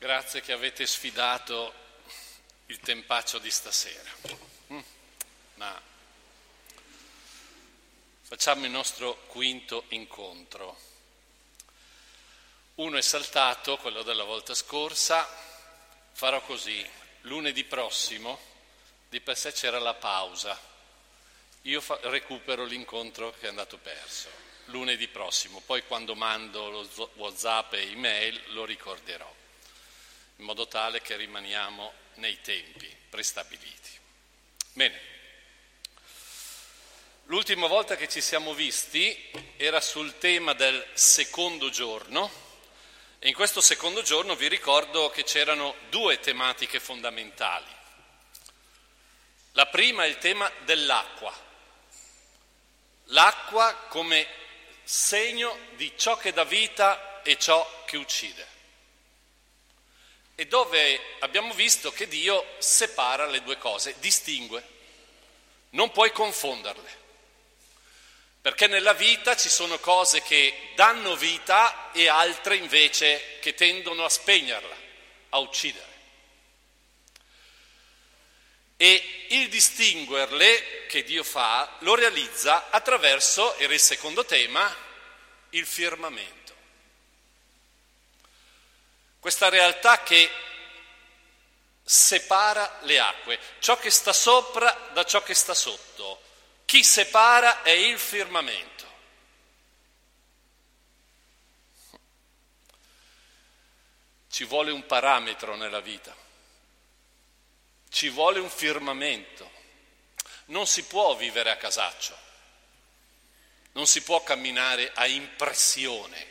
Grazie che avete sfidato il tempaccio di stasera. Ma facciamo il nostro quinto incontro. Uno è saltato, quello della volta scorsa. Farò così: lunedì prossimo, di per sé c'era la pausa. Io recupero l'incontro che è andato perso. Lunedì prossimo, poi quando mando lo WhatsApp e email lo ricorderò, in modo tale che rimaniamo nei tempi prestabiliti. Bene, l'ultima volta che ci siamo visti era sul tema del secondo giorno, e in questo secondo giorno vi ricordo che c'erano due tematiche fondamentali. La prima è il tema dell'acqua, l'acqua come segno di ciò che dà vita e ciò che uccide. E dove abbiamo visto che Dio separa le due cose, distingue, non puoi confonderle, perché nella vita ci sono cose che danno vita e altre invece che tendono a spegnerla, a uccidere. E il distinguerle che Dio fa lo realizza attraverso, era il secondo tema, il firmamento. Questa realtà che separa le acque, ciò che sta sopra da ciò che sta sotto. Chi separa è il firmamento. Ci vuole un parametro nella vita, ci vuole un firmamento. Non si può vivere a casaccio, non si può camminare a impressione.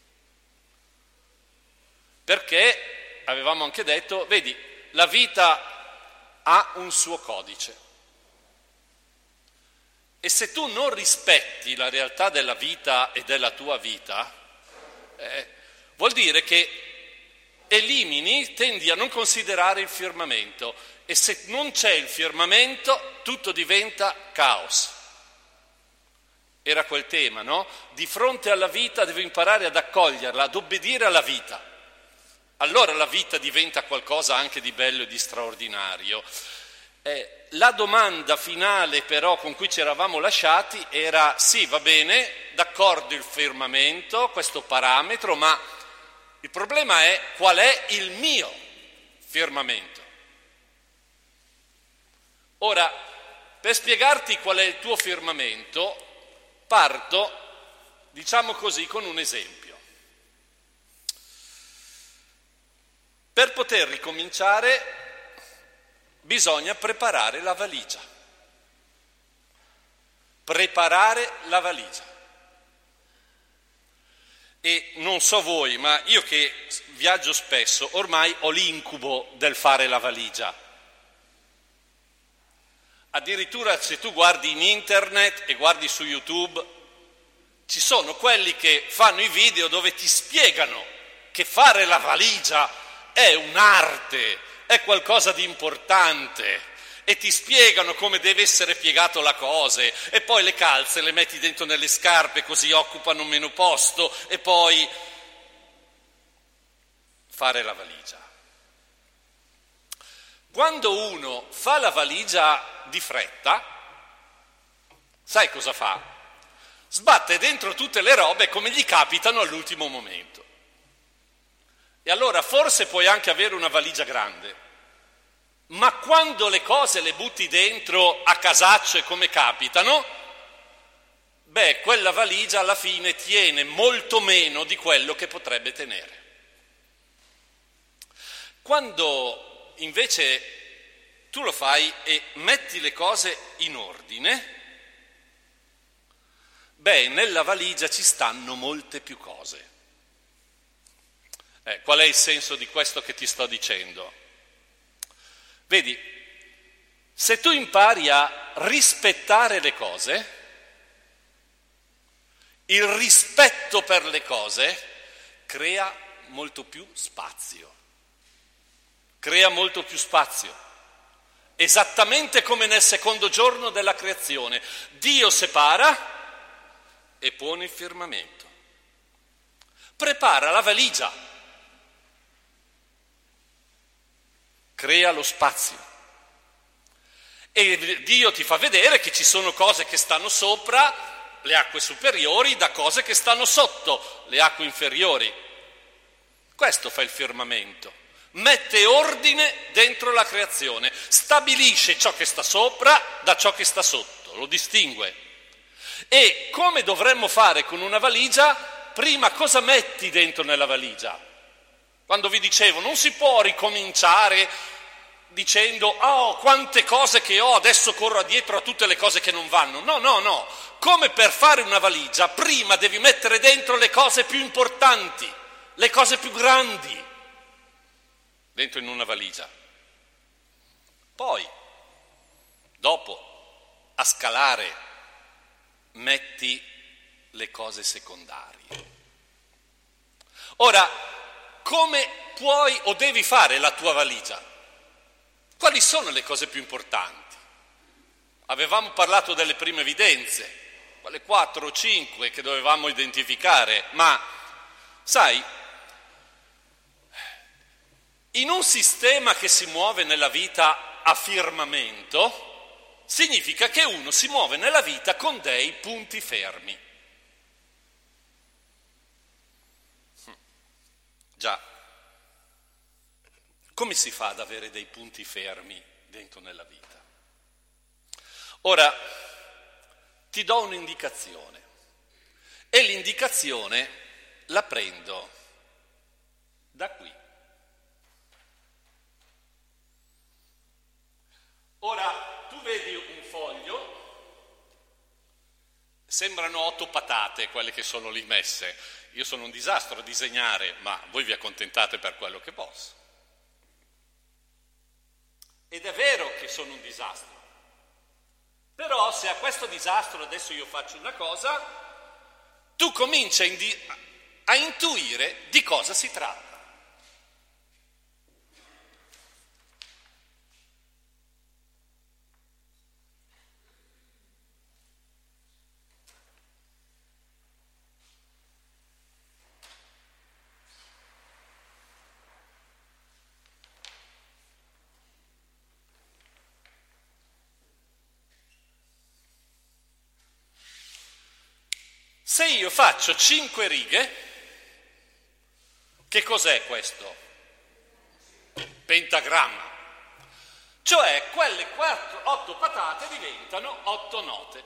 Perché, avevamo anche detto, vedi, la vita ha un suo codice. E se tu non rispetti la realtà della vita e della tua vita, vuol dire che tendi a non considerare il firmamento. E se non c'è il firmamento, tutto diventa caos. Era quel tema, no? Di fronte alla vita devo imparare ad accoglierla, ad obbedire alla vita. Allora la vita diventa qualcosa anche di bello e di straordinario. La domanda finale però con cui ci eravamo lasciati era: sì, va bene, d'accordo il firmamento, questo parametro, ma il problema è qual è il mio firmamento. Ora, per spiegarti qual è il tuo firmamento, parto, diciamo così, con un esempio. Per poter ricominciare bisogna preparare la valigia. Preparare la valigia. E non so voi, ma io che viaggio spesso, ormai ho l'incubo del fare la valigia. Addirittura se tu guardi in internet e guardi su YouTube, ci sono quelli che fanno i video dove ti spiegano che fare la valigia è un'arte, è qualcosa di importante, e ti spiegano come deve essere piegato la cose, e poi le calze le metti dentro nelle scarpe così occupano meno posto, e poi fare la valigia. Quando uno fa la valigia di fretta, sai cosa fa? Sbatte dentro tutte le robe come gli capitano all'ultimo momento. E allora forse puoi anche avere una valigia grande, ma quando le cose le butti dentro a casaccio e come capitano, quella valigia alla fine tiene molto meno di quello che potrebbe tenere. Quando invece tu lo fai e metti le cose in ordine, nella valigia ci stanno molte più cose. Qual è il senso di questo che ti sto dicendo? Vedi, se tu impari a rispettare le cose, il rispetto per le cose crea molto più spazio. Crea molto più spazio. Esattamente come nel secondo giorno della creazione. Dio separa e pone il firmamento. Prepara la valigia. crea lo spazio. E Dio ti fa vedere che ci sono cose che stanno sopra, le acque superiori, da cose che stanno sotto, le acque inferiori. Questo fa il firmamento. Mette ordine dentro la creazione, stabilisce ciò che sta sopra da ciò che sta sotto, lo distingue. E come dovremmo fare con una valigia, prima cosa metti dentro nella valigia? Quando vi dicevo, non si può ricominciare dicendo, oh, quante cose che ho, adesso corro dietro a tutte le cose che non vanno. No. Come per fare una valigia, prima devi mettere dentro le cose più importanti, le cose più grandi, dentro in una valigia. Poi, dopo, a scalare, metti le cose secondarie. Ora, come puoi o devi fare la tua valigia? Quali sono le cose più importanti? Avevamo parlato delle prime evidenze, quelle 4 o 5 che dovevamo identificare, ma sai, in un sistema che si muove nella vita a firmamento, significa che uno si muove nella vita con dei punti fermi. Già. Come si fa ad avere dei punti fermi dentro nella vita? Ora, ti do un'indicazione e l'indicazione la prendo da qui. Ora, tu vedi un foglio, sembrano 8 patate quelle che sono lì messe. Io sono un disastro a disegnare, ma voi vi accontentate per quello che posso. Ed è vero che sono un disastro, però se a questo disastro adesso io faccio una cosa, tu cominci a intuire di cosa si tratta. Se io faccio 5 righe, che cos'è questo? Pentagramma. Cioè quelle 8 patate diventano 8 note.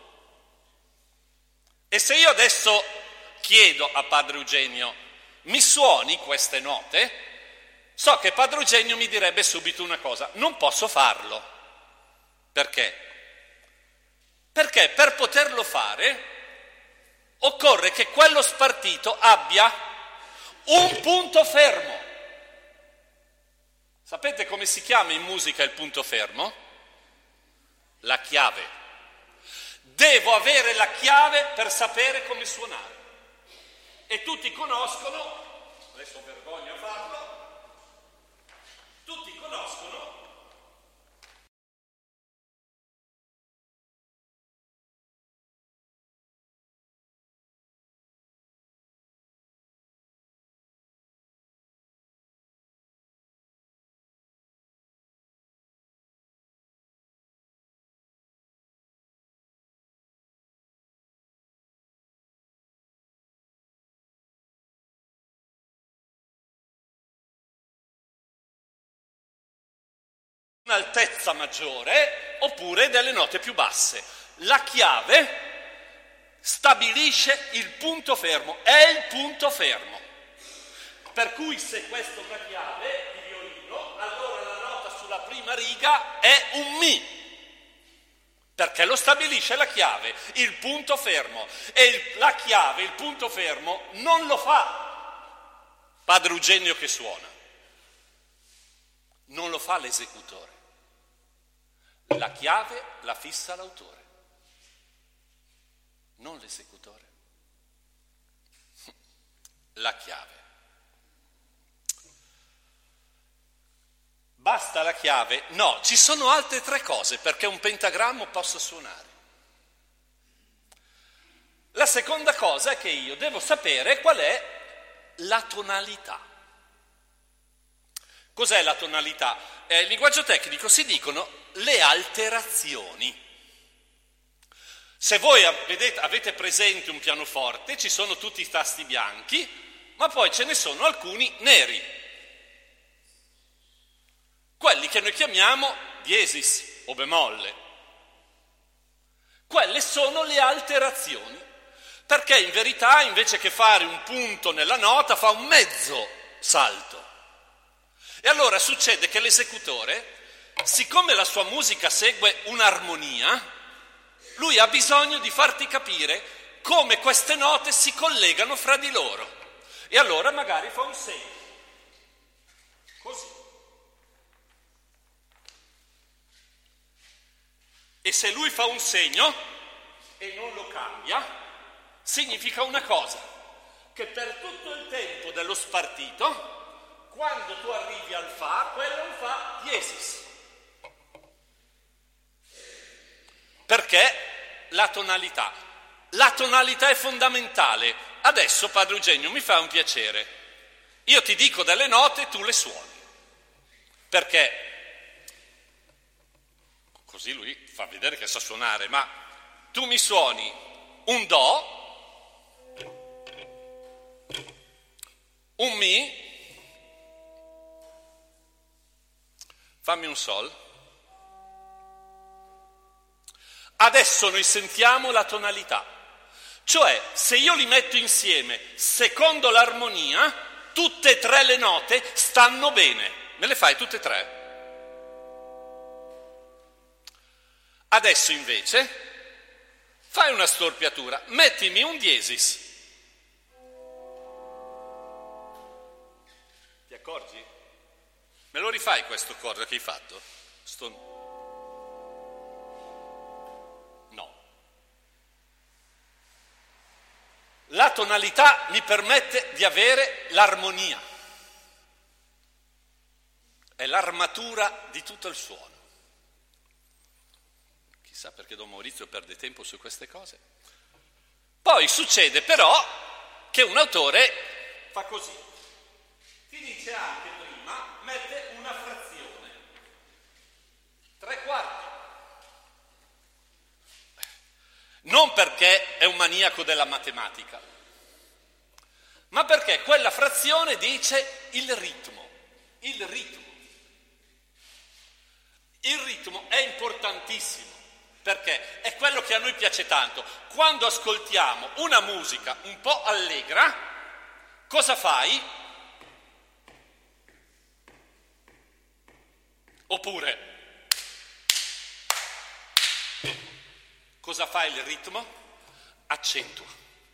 E se io adesso chiedo a Padre Eugenio, mi suoni queste note? So che Padre Eugenio mi direbbe subito una cosa, non posso farlo. Perché? Perché per poterlo fare occorre che quello spartito abbia un punto fermo. Sapete come si chiama in musica il punto fermo? La chiave. Devo avere la chiave per sapere come suonare. E tutti conoscono, adesso vergogno a farlo, tutti conoscono un'altezza maggiore oppure delle note più basse. La chiave stabilisce il punto fermo, è il punto fermo. Per cui se questa è una chiave di violino, allora la nota sulla prima riga è un Mi, perché lo stabilisce la chiave, il punto fermo. E la chiave, il punto fermo, non lo fa Padre Eugenio che suona, non lo fa l'esecutore. La chiave la fissa l'autore, non l'esecutore. La chiave. Basta la chiave? No, ci sono altre 3 cose perché un pentagramma possa suonare. La seconda cosa è che io devo sapere qual è la tonalità. Cos'è la tonalità? In linguaggio tecnico si dicono le alterazioni. Se voi avete presente un pianoforte, ci sono tutti i tasti bianchi, ma poi ce ne sono alcuni neri, quelli che noi chiamiamo diesis o bemolle. Quelle sono le alterazioni, perché in verità invece che fare un punto nella nota fa un mezzo salto. E allora succede che l'esecutore, siccome la sua musica segue un'armonia, lui ha bisogno di farti capire come queste note si collegano fra di loro. E allora magari fa un segno, così. E se lui fa un segno e non lo cambia, significa una cosa, che per tutto il tempo dello spartito, quando tu arrivi al fa, quello è un fa diesis. Perché la tonalità è fondamentale. Adesso, padre Eugenio, mi fa un piacere. Io ti dico delle note, tu le suoni. Perché così lui fa vedere che sa suonare, ma tu mi suoni un do, un mi, fammi un sol. Adesso noi sentiamo la tonalità, cioè se io li metto insieme secondo l'armonia, tutte e tre le note stanno bene. Me le fai tutte e tre? Adesso invece fai una storpiatura, mettimi un diesis. Ti accorgi? Me lo rifai questo accordo che hai fatto? No. La tonalità mi permette di avere l'armonia. È l'armatura di tutto il suono. Chissà perché Don Maurizio perde tempo su queste cose. Poi succede però che un autore fa così. Ti dice anche prima, mette una frazione. 3/4. Non perché è un maniaco della matematica, ma perché quella frazione dice il ritmo. Il ritmo è importantissimo, perché è quello che a noi piace tanto. Quando ascoltiamo una musica un po' allegra, cosa fai? Oppure, cosa fa il ritmo? Accentua,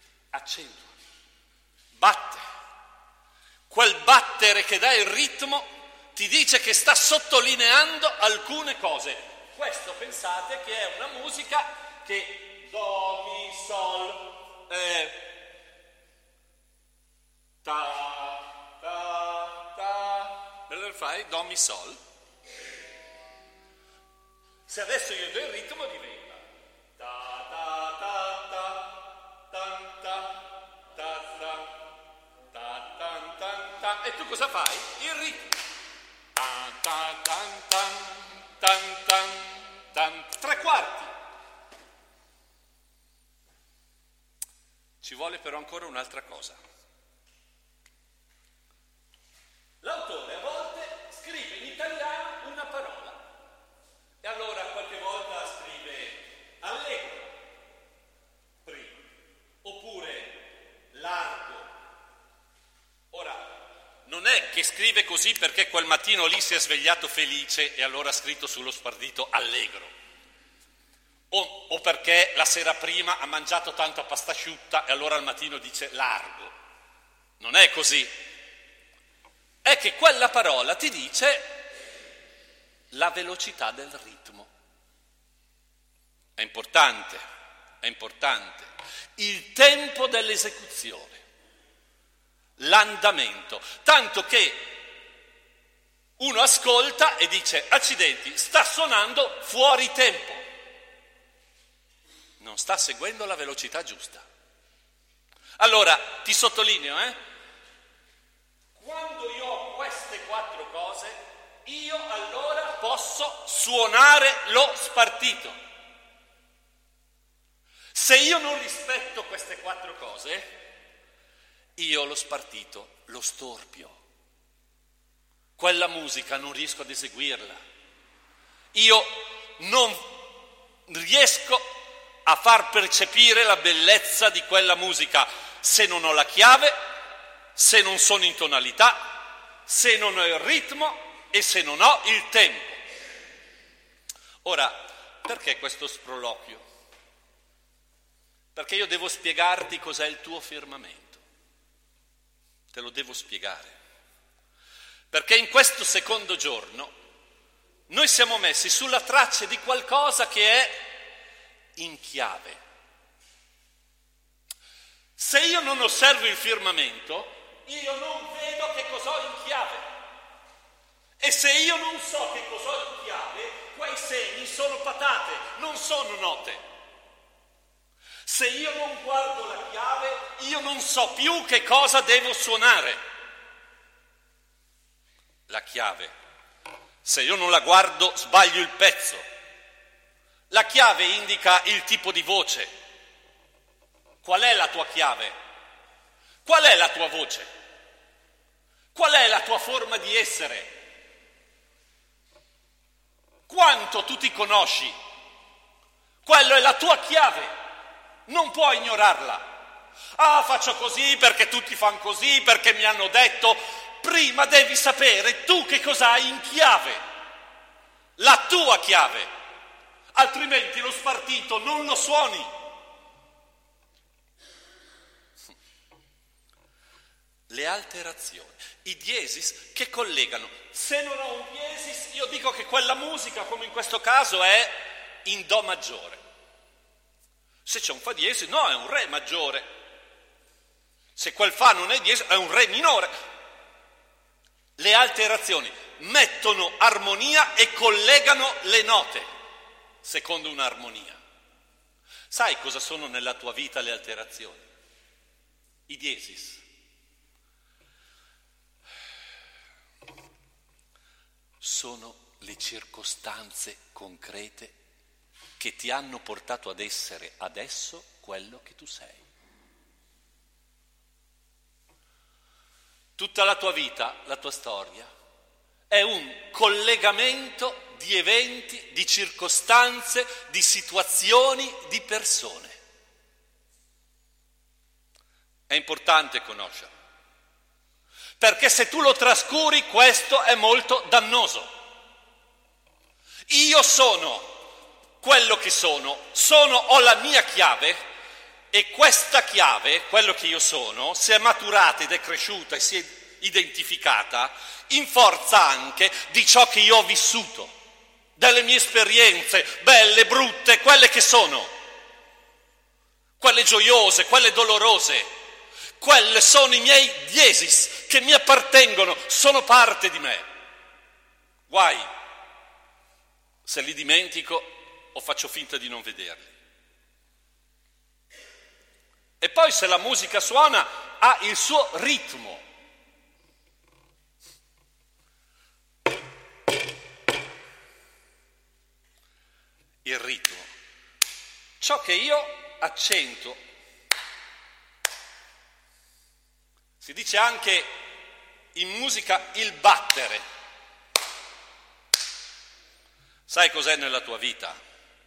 batte. Quel battere che dà il ritmo ti dice che sta sottolineando alcune cose. Questo pensate che è una musica che do, mi, sol, ta, ta, ta. Me lo fai? Do, mi, sol. Se adesso io do il ritmo diventa ta, ta, ta, ta, tan, ta, ta, ta, tan, tan, ta. E tu cosa fai? Il ritmo. Tan, tan, tan, tan, tan, tan, 3/4. Ci vuole però ancora un'altra cosa. L'autore a volte scrive in italiano una parola e allora qualche volta scrive allegro prima, oppure largo. Ora, non è che scrive così perché quel mattino lì si è svegliato felice e allora ha scritto sullo spartito allegro, o perché la sera prima ha mangiato tanta pasta asciutta e allora al mattino dice largo. Non è così. È che quella parola ti dice la velocità del ritmo. È importante. Il tempo dell'esecuzione. L'andamento, tanto che uno ascolta e dice accidenti, sta suonando fuori tempo, non sta seguendo la velocità giusta. Allora ti sottolineo, quando io ho queste 4 cose io allora posso suonare lo spartito. Se io non rispetto queste 4 cose, io lo spartito lo storpio. Quella musica non riesco ad eseguirla. Io non riesco a far percepire la bellezza di quella musica se non ho la chiave, se non sono in tonalità, se non ho il ritmo e se non ho il tempo. Ora, perché questo sproloquio? Perché io devo spiegarti cos'è il tuo firmamento. Te lo devo spiegare. Perché in questo secondo giorno noi siamo messi sulla traccia di qualcosa che è in chiave. Se io non osservo il firmamento, io non vedo che cosa ho in chiave. E se io non so che cosa ho in chiave, quei segni sono patate, non sono note. Se io non guardo la chiave, io non so più che cosa devo suonare. La chiave. Se io non la guardo, sbaglio il pezzo. La chiave indica il tipo di voce. Qual è la tua chiave? Qual è la tua voce? Qual è la tua forma di essere? Quanto tu ti conosci? Quello è la tua chiave. Non puoi ignorarla. Ah, faccio così perché tutti fanno così, perché mi hanno detto. Prima devi sapere tu che cosa hai in chiave. La tua chiave. Altrimenti lo spartito non lo suoni. Le alterazioni, i diesis che collegano. Se non ho un diesis, io dico che quella musica, come in questo caso, è in do maggiore. Se c'è un fa diesis, no, è un re maggiore. Se quel fa non è diesis, è un re minore. Le alterazioni mettono armonia e collegano le note secondo un'armonia. Sai cosa sono nella tua vita le alterazioni? I diesis. Sono le circostanze concrete che ti hanno portato ad essere adesso quello che tu sei. Tutta la tua vita, la tua storia, è un collegamento di eventi, di circostanze, di situazioni, di persone. È importante conoscerlo. Perché se tu lo trascuri, questo è molto dannoso. Io sono quello che sono, ho la mia chiave e questa chiave, quello che io sono, si è maturata ed è cresciuta e si è identificata in forza anche di ciò che io ho vissuto, delle mie esperienze, belle, brutte, quelle che sono, quelle gioiose, quelle dolorose. Quelle sono i miei diesis che mi appartengono, sono parte di me. Guai se li dimentico o faccio finta di non vederli. E poi se la musica suona ha il suo ritmo. Il ritmo. Ciò che io accento. Si dice anche in musica il battere. Sai cos'è nella tua vita?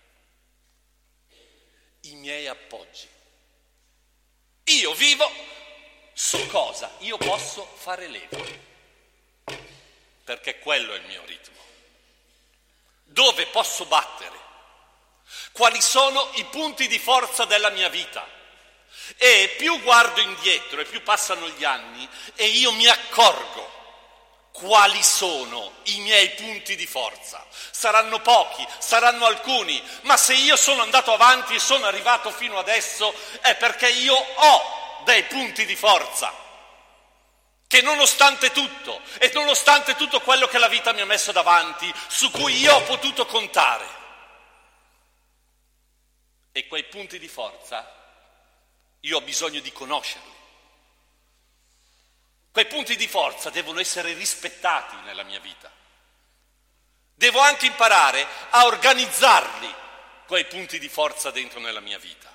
I miei appoggi. Io vivo su cosa io posso fare leva. Perché quello è il mio ritmo. Dove posso battere? Quali sono i punti di forza della mia vita? E più guardo indietro e più passano gli anni e io mi accorgo quali sono i miei punti di forza. Saranno pochi, saranno alcuni, ma se io sono andato avanti e sono arrivato fino adesso è perché io ho dei punti di forza che nonostante tutto e nonostante tutto quello che la vita mi ha messo davanti, su cui io ho potuto contare. E quei punti di forza io ho bisogno di conoscerli. Quei punti di forza devono essere rispettati nella mia vita. Devo anche imparare a organizzarli, quei punti di forza dentro nella mia vita.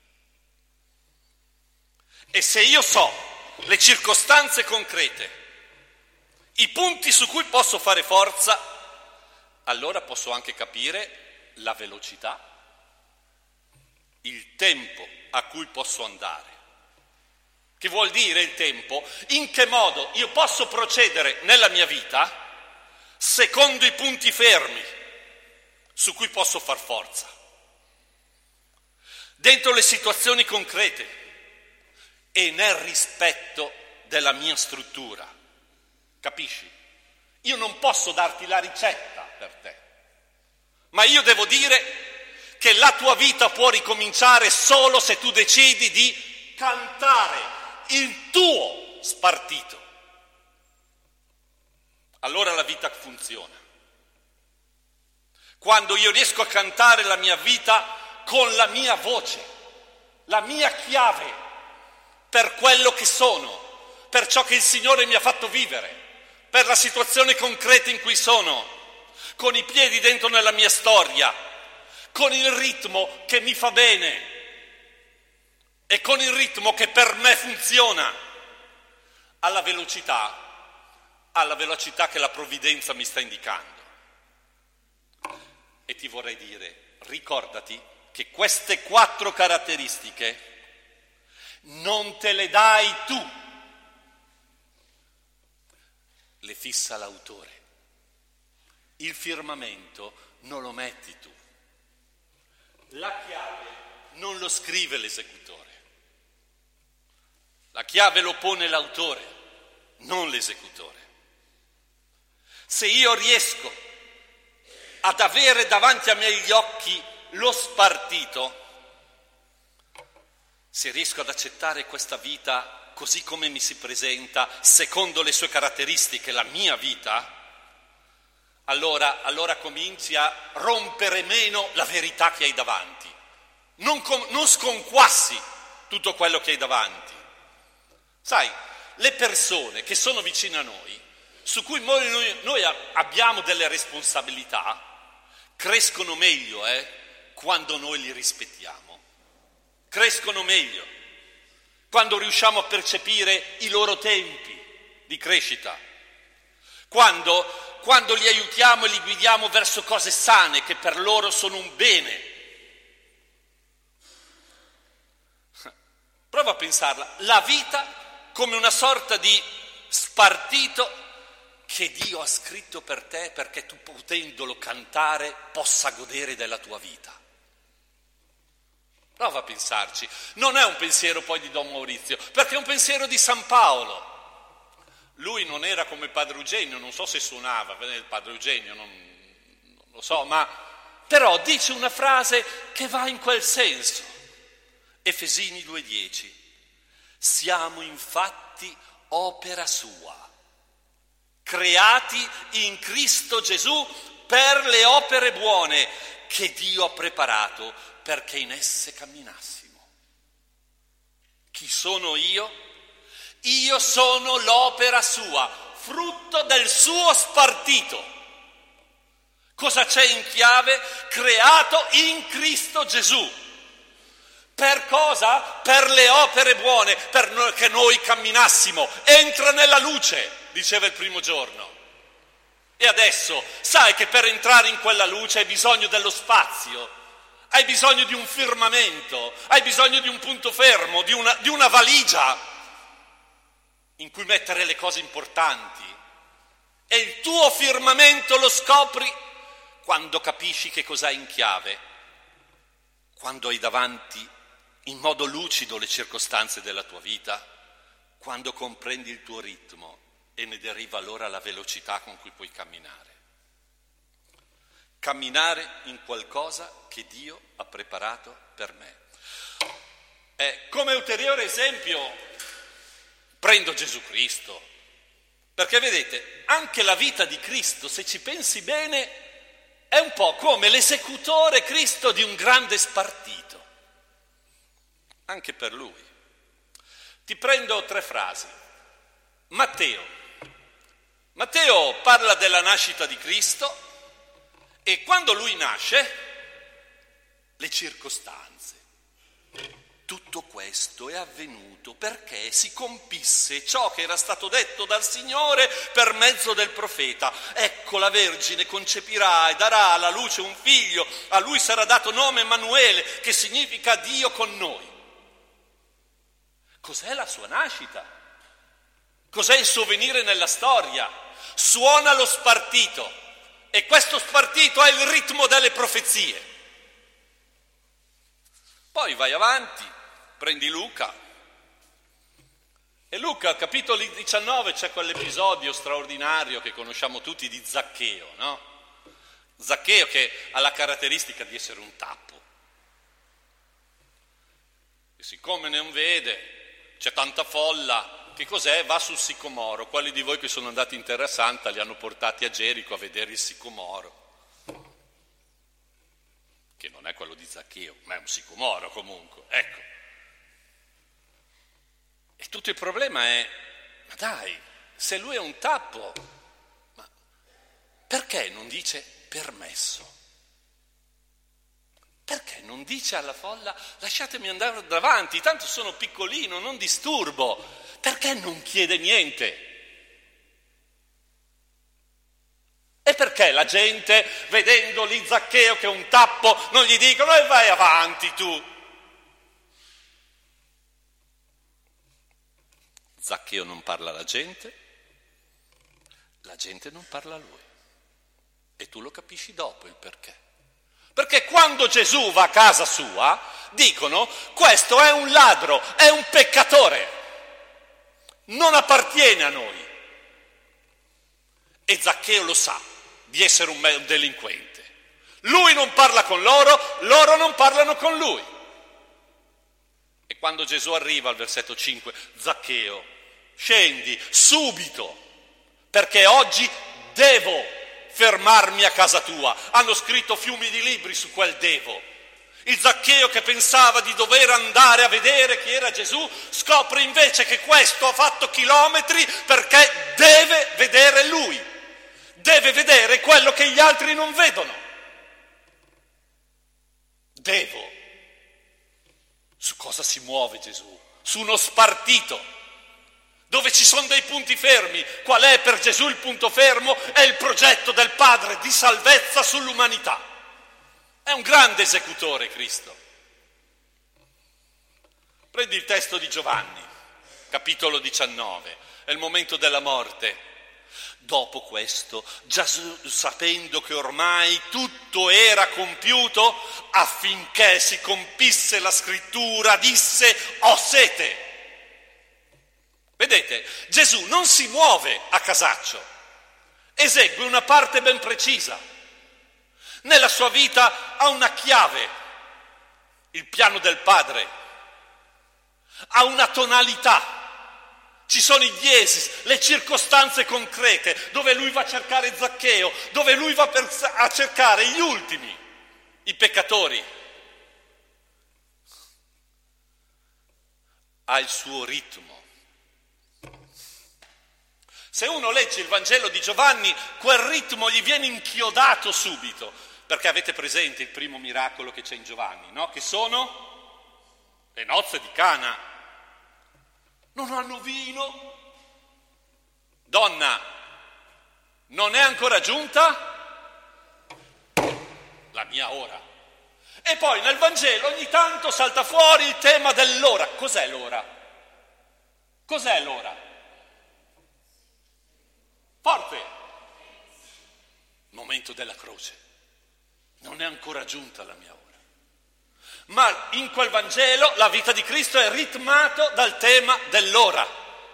E se io so le circostanze concrete, i punti su cui posso fare forza, allora posso anche capire la velocità, il tempo a cui posso andare. Che vuol dire il tempo? In che modo io posso procedere nella mia vita secondo i punti fermi su cui posso far forza, dentro le situazioni concrete e nel rispetto della mia struttura. Capisci? Io non posso darti la ricetta per te, ma io devo dire che la tua vita può ricominciare solo se tu decidi di cantare il tuo spartito. Allora la vita funziona. Quando io riesco a cantare la mia vita con la mia voce, la mia chiave per quello che sono, per ciò che il Signore mi ha fatto vivere, per la situazione concreta in cui sono, con i piedi dentro nella mia storia, con il ritmo che mi fa bene e con il ritmo che per me funziona, alla velocità che la provvidenza mi sta indicando. E ti vorrei dire, ricordati che queste 4 caratteristiche non te le dai tu, le fissa l'autore. Il firmamento non lo metti tu, la chiave non lo scrive l'esecutore, la chiave lo pone l'autore, non l'esecutore. Se io riesco ad avere davanti a miei occhi lo spartito, se riesco ad accettare questa vita così come mi si presenta, secondo le sue caratteristiche, la mia vita, allora cominci a rompere meno la verità che hai davanti. Non sconquassi tutto quello che hai davanti. Sai, le persone che sono vicine a noi, su cui noi abbiamo delle responsabilità, crescono meglio quando noi li rispettiamo. Crescono meglio quando riusciamo a percepire i loro tempi di crescita, quando li aiutiamo e li guidiamo verso cose sane che per loro sono un bene. Prova a pensarla, la vita come una sorta di spartito che Dio ha scritto per te perché tu, potendolo cantare, possa godere della tua vita. Prova a pensarci. Non è un pensiero poi di Don Maurizio, perché è un pensiero di San Paolo. Lui non era come Padre Eugenio, non so se suonava, il Padre Eugenio, non lo so, ma però dice una frase che va in quel senso. Efesini 2,10. Siamo infatti opera sua, creati in Cristo Gesù per le opere buone che Dio ha preparato perché in esse camminassimo. Chi sono io? Io sono l'opera sua, frutto del suo spartito. Cosa c'è in chiave? Creato in Cristo Gesù. Per cosa? Per le opere buone, perché noi camminassimo. Entra nella luce, diceva il primo giorno. E adesso sai che per entrare in quella luce hai bisogno dello spazio, hai bisogno di un firmamento, hai bisogno di un punto fermo, di una valigia in cui mettere le cose importanti. E il tuo firmamento lo scopri quando capisci che cos'hai in chiave, quando hai davanti in modo lucido le circostanze della tua vita, quando comprendi il tuo ritmo e ne deriva allora la velocità con cui puoi camminare. Camminare in qualcosa che Dio ha preparato per me. Come ulteriore esempio prendo Gesù Cristo, perché vedete, anche la vita di Cristo, se ci pensi bene, è un po' come l'esecutore Cristo di un grande spartito. Anche per lui. Ti prendo 3 frasi. Matteo parla della nascita di Cristo E quando lui nasce, le circostanze. Tutto questo è avvenuto perché si compisse ciò che era stato detto dal Signore per mezzo del profeta. Ecco, la Vergine concepirà e darà alla luce un figlio, a lui sarà dato nome Emanuele, che significa Dio con noi. Cos'è la sua nascita? Cos'è il suo venire nella storia? Suona lo spartito, e questo spartito è il ritmo delle profezie. Poi vai avanti, prendi Luca, e Luca al capitolo 19 c'è quell'episodio straordinario che conosciamo tutti di Zaccheo, no? Zaccheo che ha la caratteristica di essere un tappo. E siccome non vede, c'è tanta folla, che cos'è? Va sul sicomoro. Quelli di voi che sono andati in Terra Santa li hanno portati a Gerico a vedere il sicomoro, che non è quello di Zaccheo, ma è un sicomoro comunque, ecco. E tutto il problema è, ma dai, se lui è un tappo, ma perché non dice permesso? Perché non dice alla folla, lasciatemi andare davanti, tanto sono piccolino, non disturbo? Perché non chiede niente? E perché la gente, vedendo lì Zaccheo che è un tappo, non gli dicono e vai avanti tu? Zaccheo non parla alla gente, la gente non parla a lui. E tu lo capisci dopo il perché. Perché quando Gesù va a casa sua, dicono, questo è un ladro, è un peccatore, non appartiene a noi. E Zaccheo lo sa di essere un delinquente. Lui non parla con loro, loro non parlano con lui. E quando Gesù arriva al versetto 5, Zaccheo, scendi subito, perché oggi devo fermarmi a casa tua. Hanno scritto fiumi di libri su quel devo. Il Zaccheo che pensava di dover andare a vedere chi era Gesù, scopre invece che questo ha fatto chilometri perché deve vedere lui. Deve vedere quello che gli altri non vedono. Devo. Su cosa si muove Gesù? Su uno spartito, dove ci sono dei punti fermi. Qual è per Gesù il punto fermo? È il progetto del Padre di salvezza sull'umanità. È un grande esecutore Cristo. Prendi il testo di Giovanni, capitolo 19, è il momento della morte. Dopo questo, Gesù, sapendo che ormai tutto era compiuto, affinché si compisse la scrittura, disse: ho sete. Vedete, Gesù non si muove a casaccio, esegue una parte ben precisa. Nella sua vita ha una chiave, il piano del Padre, ha una tonalità. Ci sono i diesis, le circostanze concrete, dove lui va a cercare Zaccheo, dove lui va a cercare gli ultimi, i peccatori. Ha il suo ritmo. Se uno legge il Vangelo di Giovanni, quel ritmo gli viene inchiodato subito, perché avete presente il primo miracolo che c'è in Giovanni, no? Che sono le nozze di Cana. Non hanno vino. Donna, non è ancora giunta la mia ora. E poi nel Vangelo ogni tanto salta fuori il tema dell'ora. Cos'è l'ora? Cos'è l'ora? Forte! Momento della croce. Non è ancora giunta la mia ora. Ma in quel Vangelo la vita di Cristo è ritmato dal tema dell'ora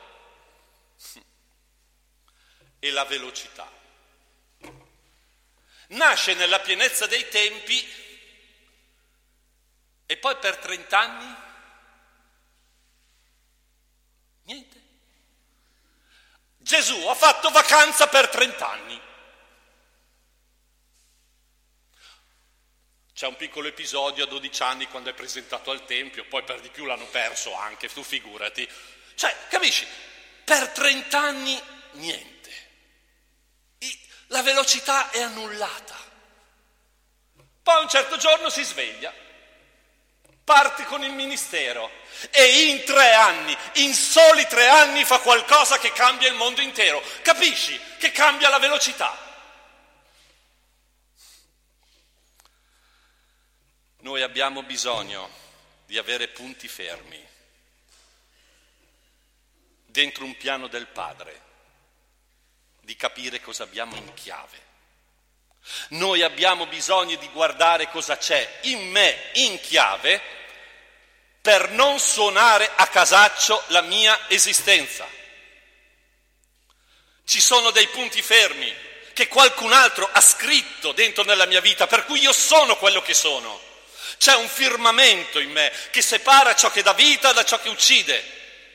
e la velocità. Nasce nella pienezza dei tempi e poi per 30 anni niente. Gesù ha fatto vacanza per 30 anni. C'è un piccolo episodio a 12 anni quando è presentato al Tempio, poi per di più l'hanno perso anche, tu figurati. Cioè, capisci? Per 30 anni niente. La velocità è annullata. Poi a un certo giorno si sveglia, parte con il ministero e in 3 anni, in soli 3 anni fa qualcosa che cambia il mondo intero. Capisci? Che cambia la velocità. Noi abbiamo bisogno di avere punti fermi dentro un piano del Padre, di capire cosa abbiamo in chiave. Noi abbiamo bisogno di guardare cosa c'è in me in chiave per non suonare a casaccio la mia esistenza. Ci sono dei punti fermi che qualcun altro ha scritto dentro nella mia vita, per cui io sono quello che sono. C'è un firmamento in me che separa ciò che dà vita da ciò che uccide.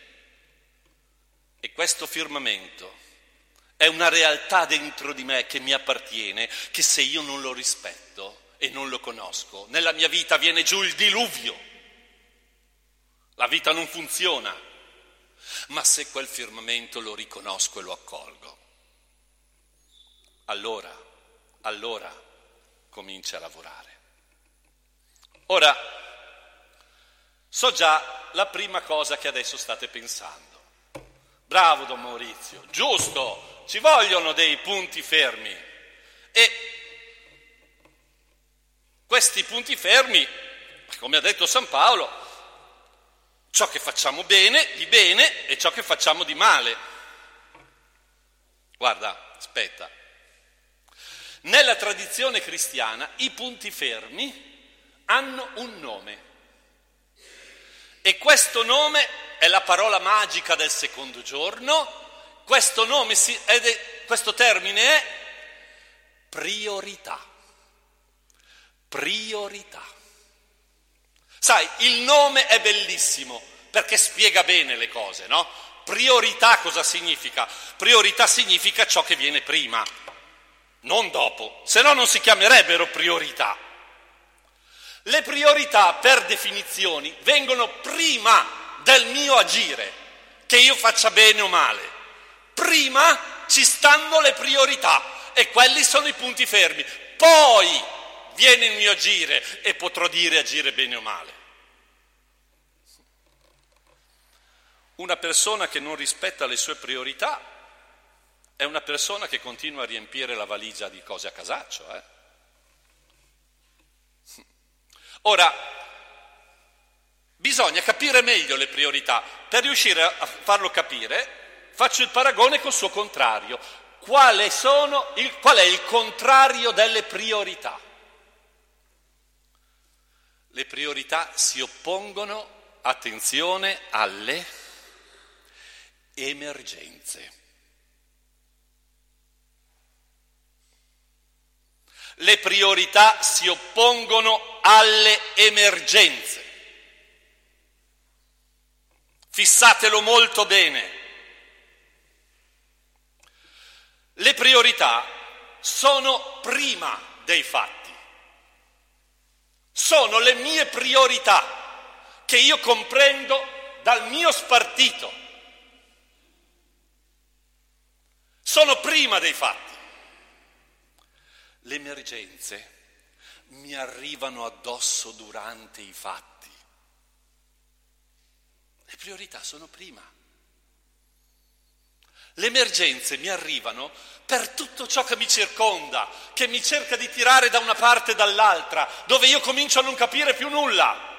E questo firmamento è una realtà dentro di me che mi appartiene, che se io non lo rispetto e non lo conosco, nella mia vita viene giù il diluvio. La vita non funziona. Ma se quel firmamento lo riconosco e lo accolgo, allora comincia a lavorare. Ora, so già la prima cosa che adesso state pensando. Bravo Don Maurizio, giusto, ci vogliono dei punti fermi. E questi punti fermi, come ha detto San Paolo, ciò che facciamo bene, di bene, e ciò che facciamo di male. Guarda, aspetta. Nella tradizione cristiana i punti fermi hanno un nome. E questo nome è la parola magica del secondo giorno. Questo termine è priorità. Priorità. Sai, il nome è bellissimo perché spiega bene le cose, no? Priorità cosa significa? Priorità significa ciò che viene prima, non dopo, se no non si chiamerebbero priorità. Le priorità, per definizioni, vengono prima del mio agire, che io faccia bene o male. Prima ci stanno le priorità e quelli sono i punti fermi. Poi viene il mio agire e potrò dire agire bene o male. Una persona che non rispetta le sue priorità è una persona che continua a riempire la valigia di cose a casaccio, Ora, bisogna capire meglio le priorità. Per riuscire a farlo capire, faccio il paragone col suo contrario. Qual è il contrario delle priorità? Le priorità si oppongono, attenzione, alle emergenze. Le priorità si oppongono alle emergenze. Fissatelo molto bene. Le priorità sono prima dei fatti. Sono le mie priorità che io comprendo dal mio spartito. Sono prima dei fatti. Le emergenze mi arrivano addosso durante i fatti. Le priorità sono prima. Le emergenze mi arrivano per tutto ciò che mi circonda, che mi cerca di tirare da una parte e dall'altra, dove io comincio a non capire più nulla.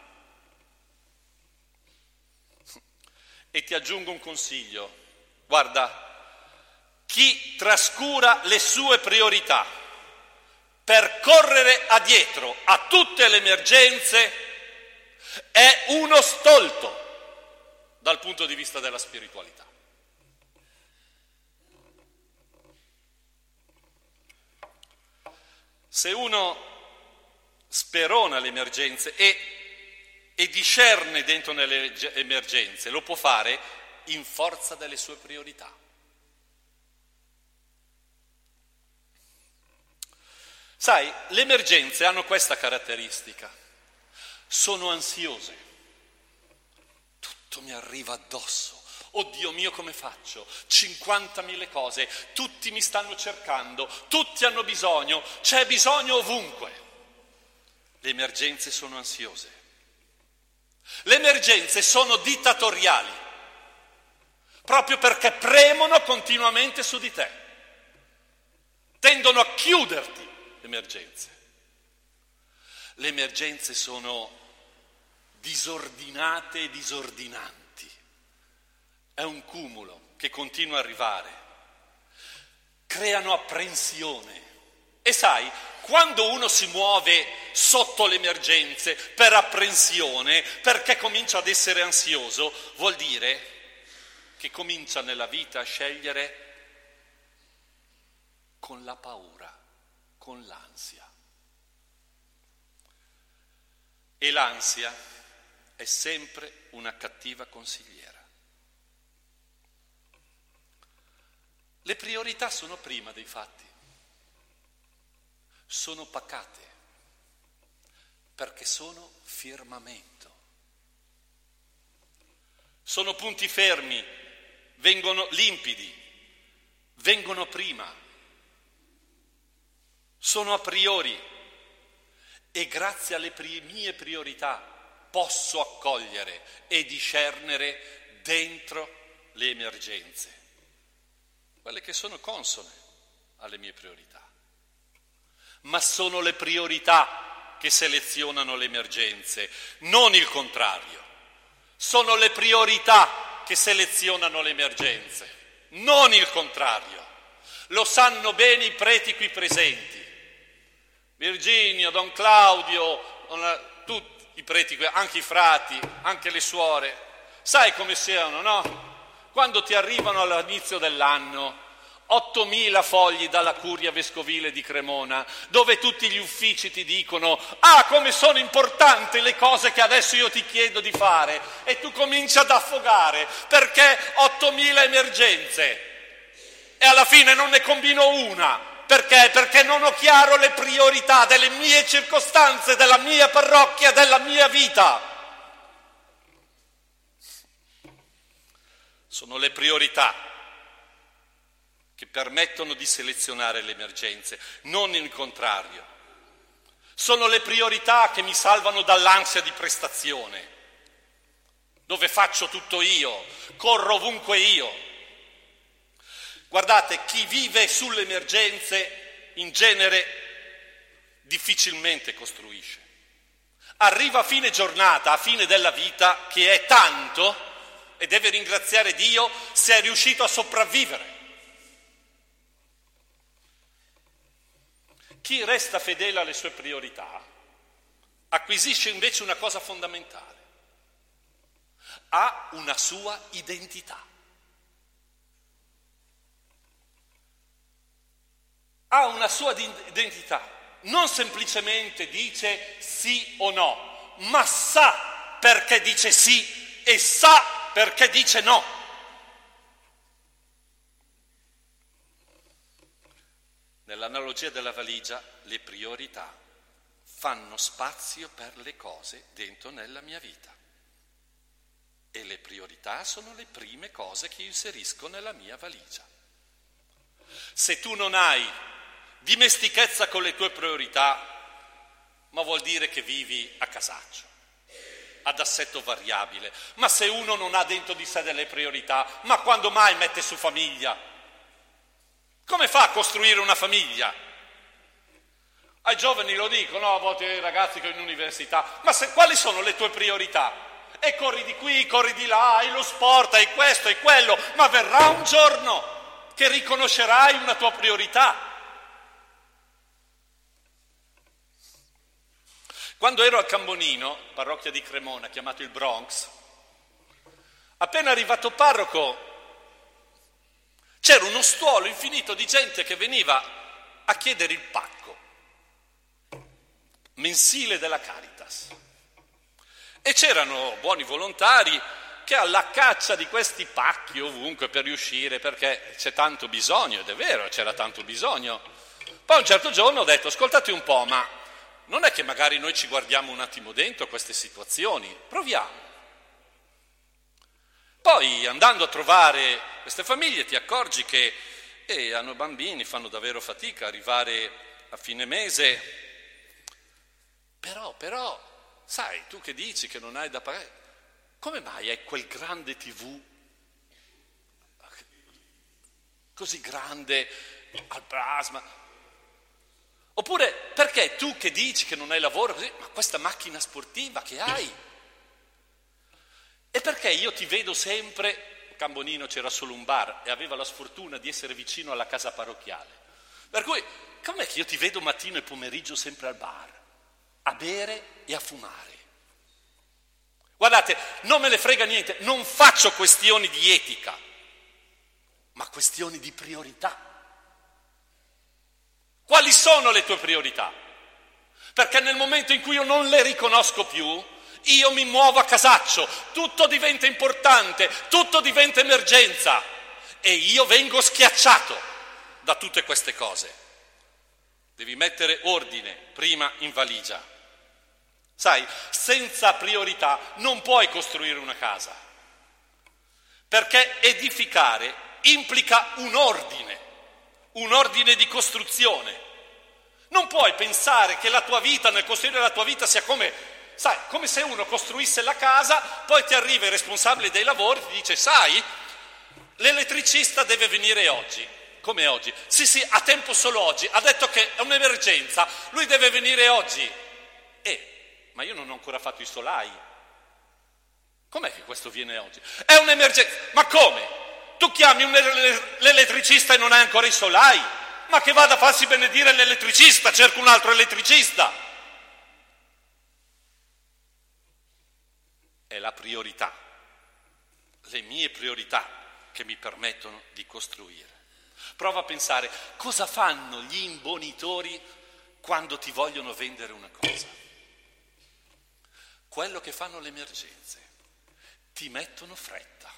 E ti aggiungo un consiglio. Guarda, chi trascura le sue priorità per correre addietro a tutte le emergenze è uno stolto dal punto di vista della spiritualità. Se uno sperona le emergenze e discerne dentro nelle emergenze, lo può fare in forza delle sue priorità. Sai, le emergenze hanno questa caratteristica, sono ansiose, tutto mi arriva addosso, oddio mio come faccio, 50.000 cose, tutti mi stanno cercando, tutti hanno bisogno, c'è bisogno ovunque. le emergenze sono ansiose. Le emergenze sono dittatoriali, proprio perché premono continuamente su di te. Tendono a chiuderti le emergenze. Le emergenze sono disordinate e disordinanti. È un cumulo che continua a arrivare. Creano apprensione. E sai, quando uno si muove sotto le emergenze per apprensione, perché comincia ad essere ansioso, vuol dire che comincia nella vita a scegliere con la paura, con l'ansia. E l'ansia è sempre una cattiva consigliera. Le priorità sono prima dei fatti, sono pacate, perché sono firmamento. Sono punti fermi, vengono limpidi, vengono prima, sono a priori. E grazie alle mie priorità posso accogliere e discernere dentro le emergenze, quelle che sono consone alle mie priorità. Ma sono le priorità che selezionano le emergenze, non il contrario. Sono le priorità che selezionano le emergenze, non il contrario. Lo sanno bene i preti qui presenti. Virginio, Don Claudio, tutti i preti, anche i frati, anche le suore, sai come siano, no? Quando ti arrivano all'inizio dell'anno 8.000 fogli dalla curia vescovile di Cremona, dove tutti gli uffici ti dicono come sono importanti le cose che adesso io ti chiedo di fare, e tu cominci ad affogare perché 8.000 emergenze e alla fine non ne combino una. Perché? Perché non ho chiaro le priorità delle mie circostanze, della mia parrocchia, della mia vita. Sono le priorità che permettono di selezionare le emergenze, non il contrario. Sono le priorità che mi salvano dall'ansia di prestazione, dove faccio tutto io, corro ovunque io. Guardate, chi vive sulle emergenze in genere difficilmente costruisce. Arriva a fine giornata, a fine della vita, che è tanto e deve ringraziare Dio se è riuscito a sopravvivere. Chi resta fedele alle sue priorità acquisisce invece una cosa fondamentale: ha una sua identità. Ha una sua identità, non semplicemente dice sì o no, ma sa perché dice sì e sa perché dice no. Nell'analogia della valigia, le priorità fanno spazio per le cose dentro nella mia vita. E le priorità sono le prime cose che io inserisco nella mia valigia. Se tu non hai dimestichezza con le tue priorità, ma vuol dire che vivi a casaccio, ad assetto variabile. Ma se uno non ha dentro di sé delle priorità, ma quando mai mette su famiglia? Come fa a costruire una famiglia? Ai giovani lo dico, no? A volte ai ragazzi che in università, ma quali sono le tue priorità? E corri di qui, corri di là, hai lo sport, hai questo, hai quello, ma verrà un giorno che riconoscerai una tua priorità. Quando ero a Cambonino, parrocchia di Cremona, chiamato il Bronx, appena arrivato parroco, c'era uno stuolo infinito di gente che veniva a chiedere il pacco mensile della Caritas. E c'erano buoni volontari che alla caccia di questi pacchi ovunque per riuscire, perché c'è tanto bisogno, ed è vero, c'era tanto bisogno. Poi un certo giorno ho detto, ascoltate un po', ma non è che magari noi ci guardiamo un attimo dentro queste situazioni? Proviamo. Poi andando a trovare queste famiglie ti accorgi che hanno bambini, fanno davvero fatica a arrivare a fine mese, però però, sai, tu che dici che non hai da pagare, come mai hai quel grande TV così grande al plasma? Oppure perché tu che dici che non hai lavoro così, ma questa macchina sportiva che hai? E perché io ti vedo sempre, Cambonino c'era solo un bar e aveva la sfortuna di essere vicino alla casa parrocchiale, per cui com'è che io ti vedo mattino e pomeriggio sempre al bar, a bere e a fumare? Guardate, non me ne frega niente, non faccio questioni di etica, ma questioni di priorità. Quali sono le tue priorità? Perché nel momento in cui io non le riconosco più, io mi muovo a casaccio, tutto diventa importante, tutto diventa emergenza e io vengo schiacciato da tutte queste cose. Devi mettere ordine prima in valigia. Sai, senza priorità non puoi costruire una casa, perché edificare implica un ordine di costruzione. Non puoi pensare che la tua vita, nel costruire la tua vita, sia come se uno costruisse la casa, poi ti arriva il responsabile dei lavori e ti dice, sai, l'elettricista deve venire oggi. Come oggi? Sì, ha tempo solo oggi, ha detto che è un'emergenza, lui deve venire oggi. Ma io non ho ancora fatto i solai. Com'è che questo viene oggi? È un'emergenza. Ma come? Tu chiami l'elettricista e non hai ancora i solai? Ma che vada a farsi benedire l'elettricista, cerco un altro elettricista. È la priorità, le mie priorità che mi permettono di costruire. Prova a pensare, cosa fanno gli imbonitori quando ti vogliono vendere una cosa? Quello che fanno le emergenze, ti mettono fretta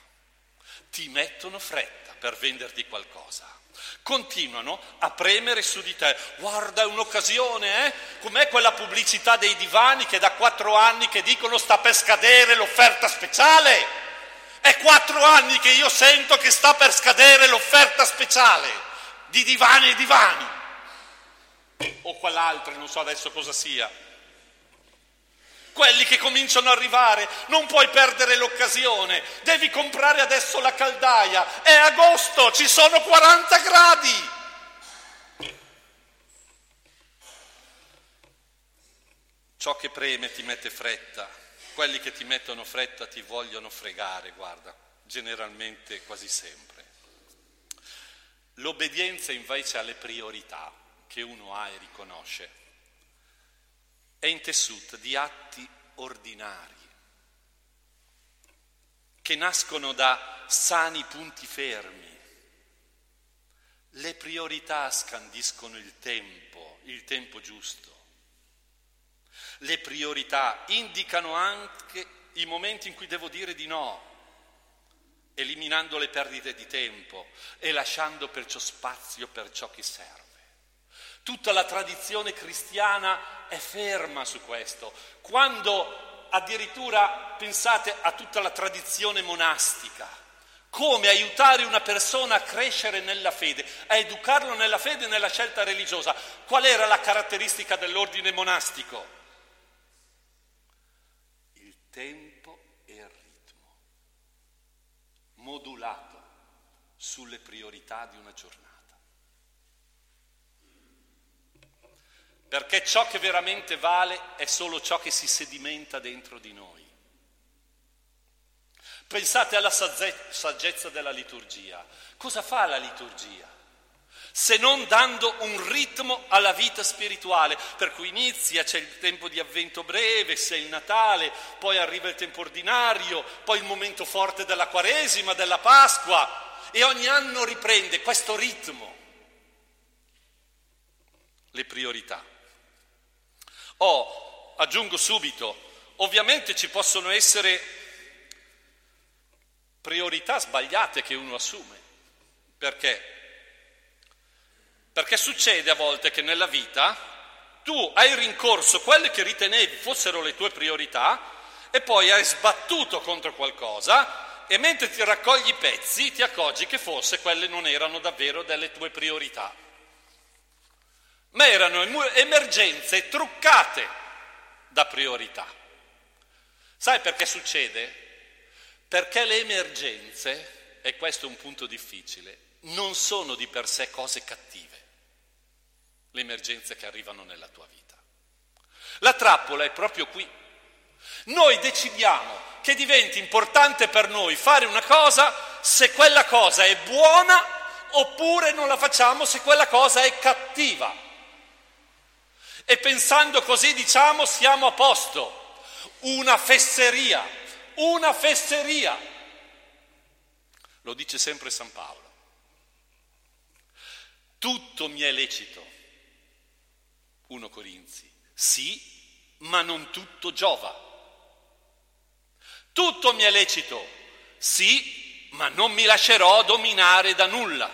per venderti qualcosa. Continuano a premere su di te. Guarda, è un'occasione, Com'è quella pubblicità dei divani che da 4 anni che dicono sta per scadere l'offerta speciale? È 4 anni che io sento che sta per scadere l'offerta speciale di divani e divani. O quell'altro, non so adesso cosa sia. Quelli che cominciano ad arrivare, non puoi perdere l'occasione, devi comprare adesso la caldaia, è agosto, ci sono 40 gradi. Ciò che preme ti mette fretta, quelli che ti mettono fretta ti vogliono fregare, guarda, generalmente quasi sempre. L'obbedienza invece alle priorità che uno ha e riconosce è intessuta di atti ordinari che nascono da sani punti fermi. Le priorità scandiscono il tempo giusto. Le priorità indicano anche i momenti in cui devo dire di no, eliminando le perdite di tempo e lasciando perciò spazio per ciò che serve. Tutta la tradizione cristiana è ferma su questo. Quando addirittura pensate a tutta la tradizione monastica, come aiutare una persona a crescere nella fede, a educarlo nella fede e nella scelta religiosa. Qual era la caratteristica dell'ordine monastico? Il tempo e il ritmo, modulato sulle priorità di una giornata. Perché ciò che veramente vale è solo ciò che si sedimenta dentro di noi. Pensate alla saggezza della liturgia. Cosa fa la liturgia? Se non dando un ritmo alla vita spirituale, per cui inizia, c'è il tempo di avvento breve, c'è il Natale, poi arriva il tempo ordinario, poi il momento forte della Quaresima, della Pasqua, e ogni anno riprende questo ritmo. Le priorità. Aggiungo subito, ovviamente ci possono essere priorità sbagliate che uno assume. Perché? Perché succede a volte che nella vita tu hai rincorso quelle che ritenevi fossero le tue priorità e poi hai sbattuto contro qualcosa e mentre ti raccogli i pezzi ti accorgi che forse quelle non erano davvero delle tue priorità, ma erano emergenze truccate da priorità. Sai perché succede? Perché le emergenze, e questo è un punto difficile, non sono di per sé cose cattive, le emergenze che arrivano nella tua vita. La trappola è proprio qui. Noi decidiamo che diventi importante per noi fare una cosa se quella cosa è buona, oppure non la facciamo se quella cosa è cattiva. E pensando così, diciamo, siamo a posto. Una fesseria. Lo dice sempre San Paolo. Tutto mi è lecito. 1 Corinzi. Sì, ma non tutto giova. Tutto mi è lecito. Sì, ma non mi lascerò dominare da nulla.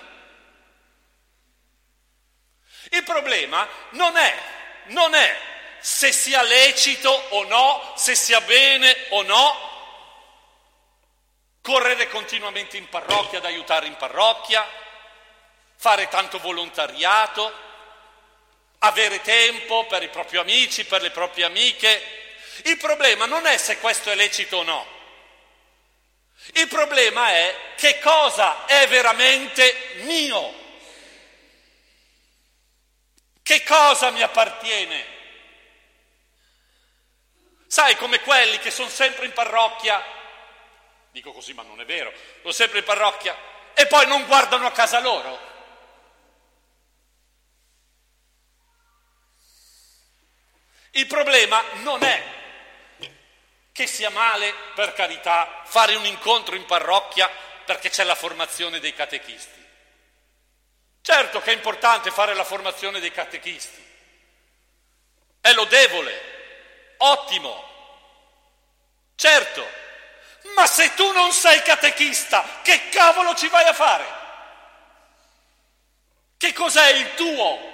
Il problema non è se sia lecito o no, se sia bene o no, correre continuamente in parrocchia ad aiutare in parrocchia, fare tanto volontariato, avere tempo per i propri amici, per le proprie amiche. Il problema non è se questo è lecito o no. Il problema è che cosa è veramente mio. Che cosa mi appartiene? Sai, come quelli che sono sempre in parrocchia, dico così ma non è vero, sono sempre in parrocchia e poi non guardano a casa loro. Il problema non è che sia male, per carità, fare un incontro in parrocchia perché c'è la formazione dei catechisti. Certo che è importante fare la formazione dei catechisti, è lodevole, ottimo, certo, ma se tu non sei catechista, che cavolo ci vai a fare? Che cos'è il tuo?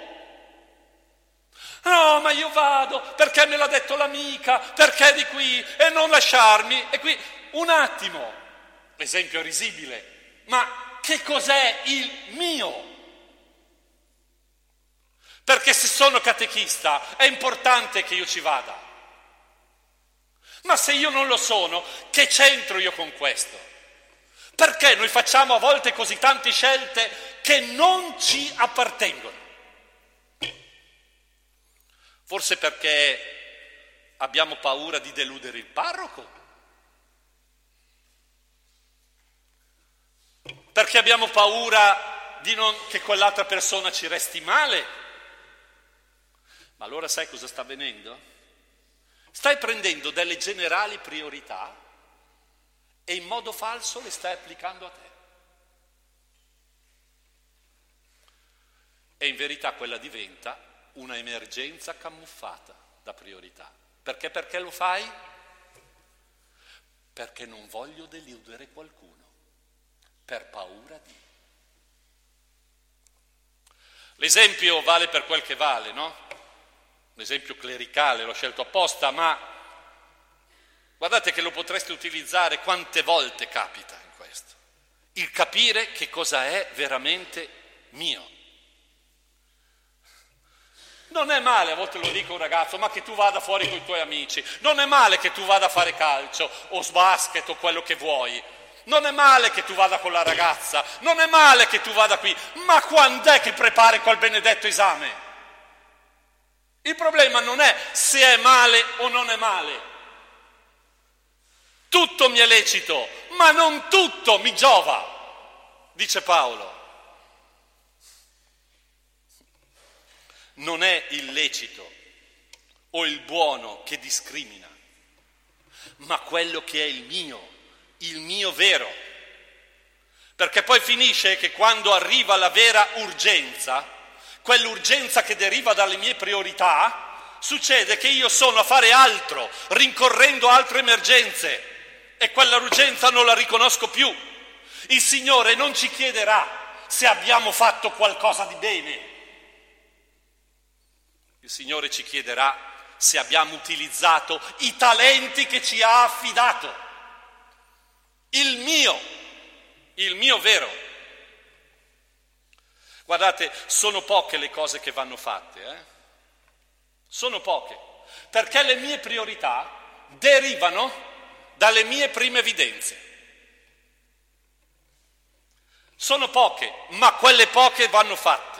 No, ma io vado perché me l'ha detto l'amica, perché di qui, e non lasciarmi, e qui, un attimo, l'esempio risibile, ma che cos'è il mio? Perché se sono catechista è importante che io ci vada. Ma se io non lo sono, che c'entro io con questo? Perché noi facciamo a volte così tante scelte che non ci appartengono? Forse perché abbiamo paura di deludere il parroco? Perché abbiamo paura che quell'altra persona ci resti male? Ma allora sai cosa sta avvenendo? Stai prendendo delle generali priorità e in modo falso le stai applicando a te. E in verità quella diventa una emergenza camuffata da priorità. Perché? Perché lo fai? Perché non voglio deludere qualcuno, per paura di. L'esempio vale per quel che vale, no? L'esempio clericale l'ho scelto apposta, ma guardate che lo potreste utilizzare quante volte capita in questo. Il capire che cosa è veramente mio. Non è male, a volte lo dico a un ragazzo, ma che tu vada fuori con i tuoi amici, non è male che tu vada a fare calcio o basket o quello che vuoi, non è male che tu vada con la ragazza, non è male che tu vada qui, ma quando è che prepari quel benedetto esame? Il problema non è se è male o non è male. Tutto mi è lecito, ma non tutto mi giova, dice Paolo. Non è il lecito o il buono che discrimina, ma quello che è il mio vero. Perché poi finisce che quando arriva la vera urgenza, quell'urgenza che deriva dalle mie priorità, succede che io sono a fare altro, rincorrendo altre emergenze, e quella urgenza non la riconosco più. Il Signore non ci chiederà se abbiamo fatto qualcosa di bene. Il Signore ci chiederà se abbiamo utilizzato i talenti che ci ha affidato. Il mio vero. Guardate, sono poche le cose che vanno fatte, Sono poche. Perché le mie priorità derivano dalle mie prime evidenze. Sono poche, ma quelle poche vanno fatte.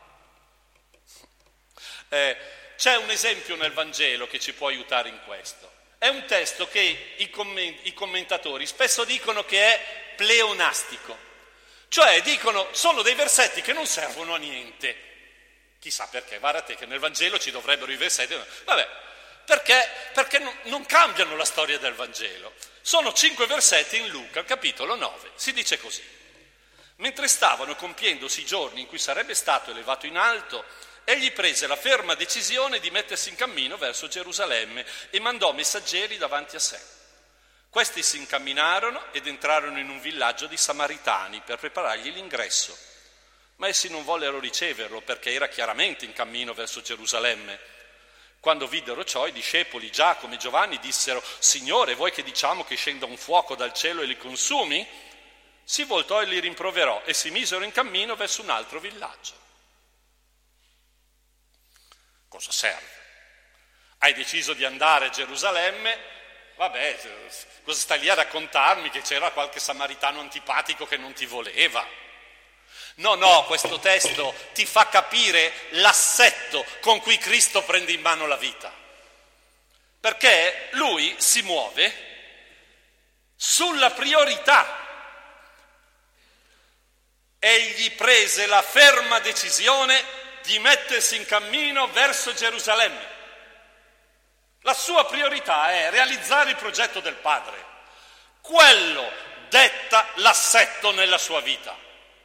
C'è un esempio nel Vangelo che ci può aiutare in questo. È un testo che i commentatori spesso dicono che è pleonastico, cioè dicono sono dei versetti che non servono a niente. Chissà perché, guarda te che nel Vangelo ci dovrebbero i versetti, vabbè, perché non cambiano la storia del Vangelo. Sono 5 versetti in Luca, capitolo 9, si dice così: mentre stavano compiendosi i giorni in cui sarebbe stato elevato in alto, egli prese la ferma decisione di mettersi in cammino verso Gerusalemme e mandò messaggeri davanti a sé. Questi si incamminarono ed entrarono in un villaggio di Samaritani per preparargli l'ingresso. Ma essi non vollero riceverlo perché era chiaramente in cammino verso Gerusalemme. Quando videro ciò, i discepoli Giacomo e Giovanni dissero: Signore, vuoi che diciamo che scenda un fuoco dal cielo e li consumi? Si voltò e li rimproverò e si misero in cammino verso un altro villaggio. Cosa serve? Hai deciso di andare a Gerusalemme, vabbè, cosa stai lì a raccontarmi che c'era qualche samaritano antipatico che non ti voleva? No, questo testo ti fa capire l'assetto con cui Cristo prende in mano la vita. Perché lui si muove sulla priorità. Egli prese la ferma decisione di mettersi in cammino verso Gerusalemme. La sua priorità è realizzare il progetto del Padre. Quello detta l'assetto nella sua vita.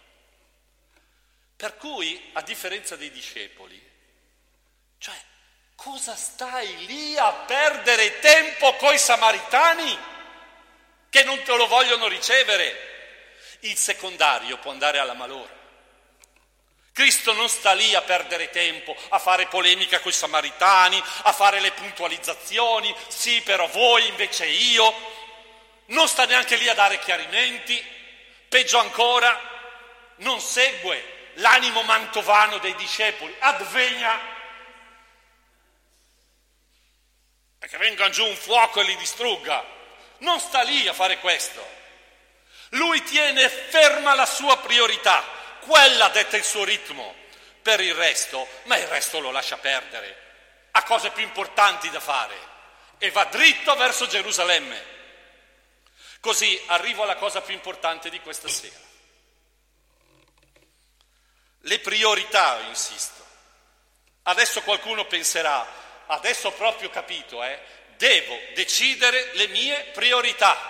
Per cui, a differenza dei discepoli, cioè, cosa stai lì a perdere tempo coi samaritani che non te lo vogliono ricevere? Il secondario può andare alla malora. Cristo non sta lì a perdere tempo, a fare polemica coi samaritani, a fare le puntualizzazioni, sì però voi invece io, non sta neanche lì a dare chiarimenti, peggio ancora, non segue l'animo mantovano dei discepoli, advegna, perché venga giù un fuoco e li distrugga, non sta lì a fare questo. Lui tiene ferma la sua priorità, quella detta il suo ritmo, per il resto, ma il resto lo lascia perdere, ha cose più importanti da fare e va dritto verso Gerusalemme. Così arrivo alla cosa più importante di questa sera. Le priorità, insisto. Adesso qualcuno penserà, adesso ho proprio capito, devo decidere le mie priorità.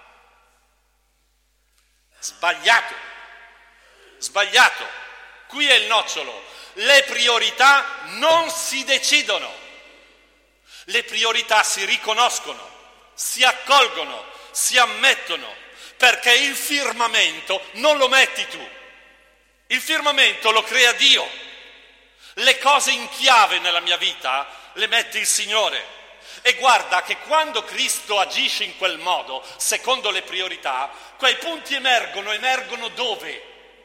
Sbagliato. Qui è il nocciolo. Le priorità non si decidono. Le priorità si riconoscono, si accolgono, si ammettono, perché il firmamento non lo metti tu. Il firmamento lo crea Dio. Le cose in chiave nella mia vita le mette il Signore. E guarda che quando Cristo agisce in quel modo, secondo le priorità, quei punti emergono dove?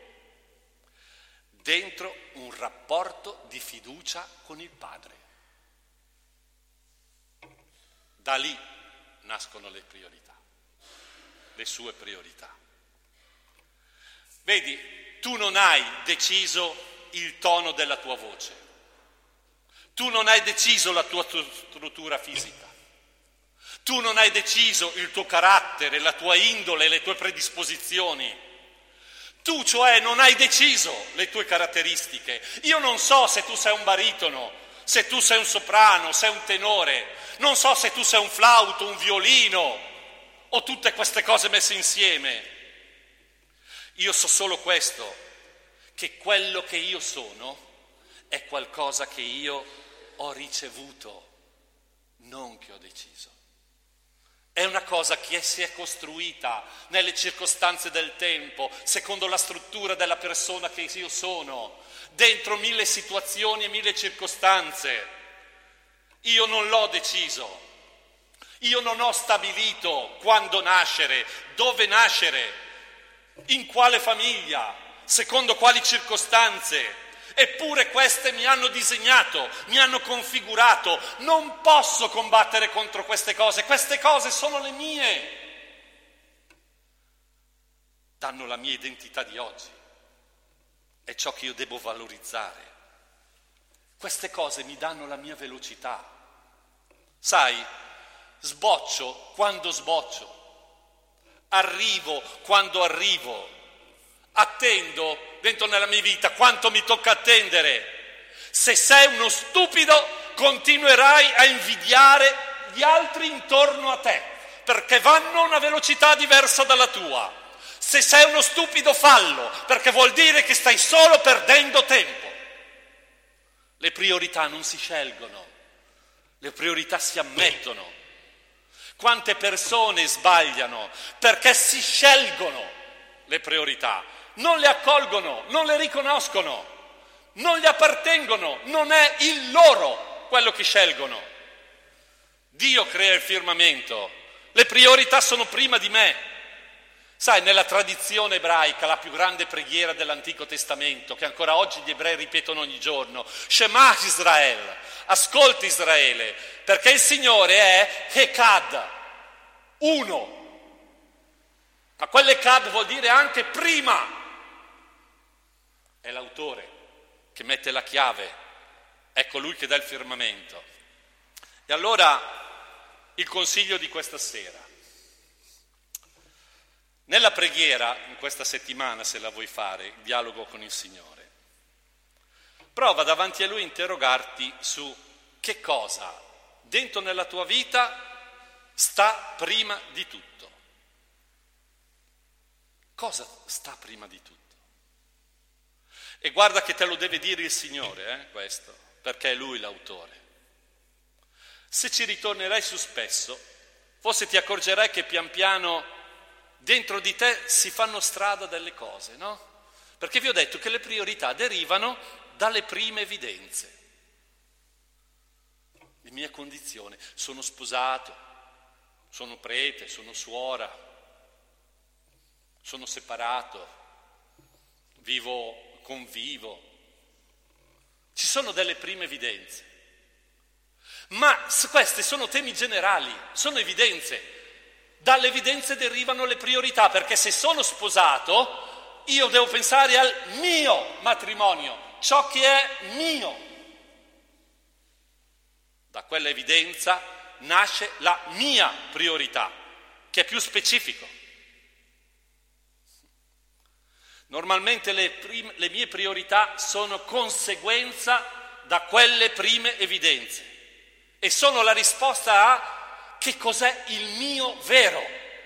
Dentro un rapporto di fiducia con il Padre. Da lì nascono le priorità, le sue priorità. Vedi, tu non hai deciso il tono della tua voce. Tu non hai deciso la tua struttura fisica. Tu non hai deciso il tuo carattere, la tua indole, le tue predisposizioni. Tu, cioè, non hai deciso le tue caratteristiche. Io non so se tu sei un baritono, se tu sei un soprano, sei un tenore. Non so se tu sei un flauto, un violino o tutte queste cose messe insieme. Io so solo questo, che quello che io sono è qualcosa che io ho ricevuto, non che ho deciso. È una cosa che si è costruita nelle circostanze del tempo, secondo la struttura della persona che io sono, dentro 1000 situazioni e 1000 circostanze. Io non l'ho deciso. Io non ho stabilito quando nascere, dove nascere, in quale famiglia, secondo quali circostanze. Eppure queste mi hanno disegnato, mi hanno configurato. Non posso combattere contro queste cose sono le mie. Danno la mia identità di oggi. È ciò che io devo valorizzare. Queste cose mi danno la mia velocità. Sai, sboccio quando sboccio, arrivo quando arrivo, attendo dentro nella mia vita quanto mi tocca attendere. Se sei uno stupido, continuerai a invidiare gli altri intorno a te, perché vanno a una velocità diversa dalla tua. Se sei uno stupido, fallo, perché vuol dire che stai solo perdendo tempo. Le priorità non si scelgono, le priorità si ammettono. Quante persone sbagliano perché si scelgono le priorità, non le accolgono, non le riconoscono, non gli appartengono, non è il loro quello che scelgono. Dio crea il firmamento, le priorità sono prima di me. Sai, nella tradizione ebraica, la più grande preghiera dell'Antico Testamento, che ancora oggi gli ebrei ripetono ogni giorno, Shema Israel, ascolta Israele, perché il Signore è Echad, uno. Ma quell'Echad vuol dire anche prima. È l'autore che mette la chiave, è colui che dà il firmamento. E allora il consiglio di questa sera. Nella preghiera, in questa settimana, se la vuoi fare, il dialogo con il Signore, prova davanti a Lui a interrogarti su che cosa dentro nella tua vita sta prima di tutto. Cosa sta prima di tutto? E guarda che te lo deve dire il Signore, questo, perché è Lui l'autore. Se ci ritornerai su spesso, forse ti accorgerai che pian piano dentro di te si fanno strada delle cose, no? Perché vi ho detto che le priorità derivano dalle prime evidenze. La mia condizione, sono sposato, sono prete, sono suora, sono separato, convivo. Ci sono delle prime evidenze. Ma questi sono temi generali, sono evidenze. Dalle evidenze derivano le priorità, perché se sono sposato, io devo pensare al mio matrimonio, ciò che è mio. Da quella evidenza nasce la mia priorità, che è più specifico. Normalmente le mie priorità sono conseguenza da quelle prime evidenze e sono la risposta a che cos'è il mio vero.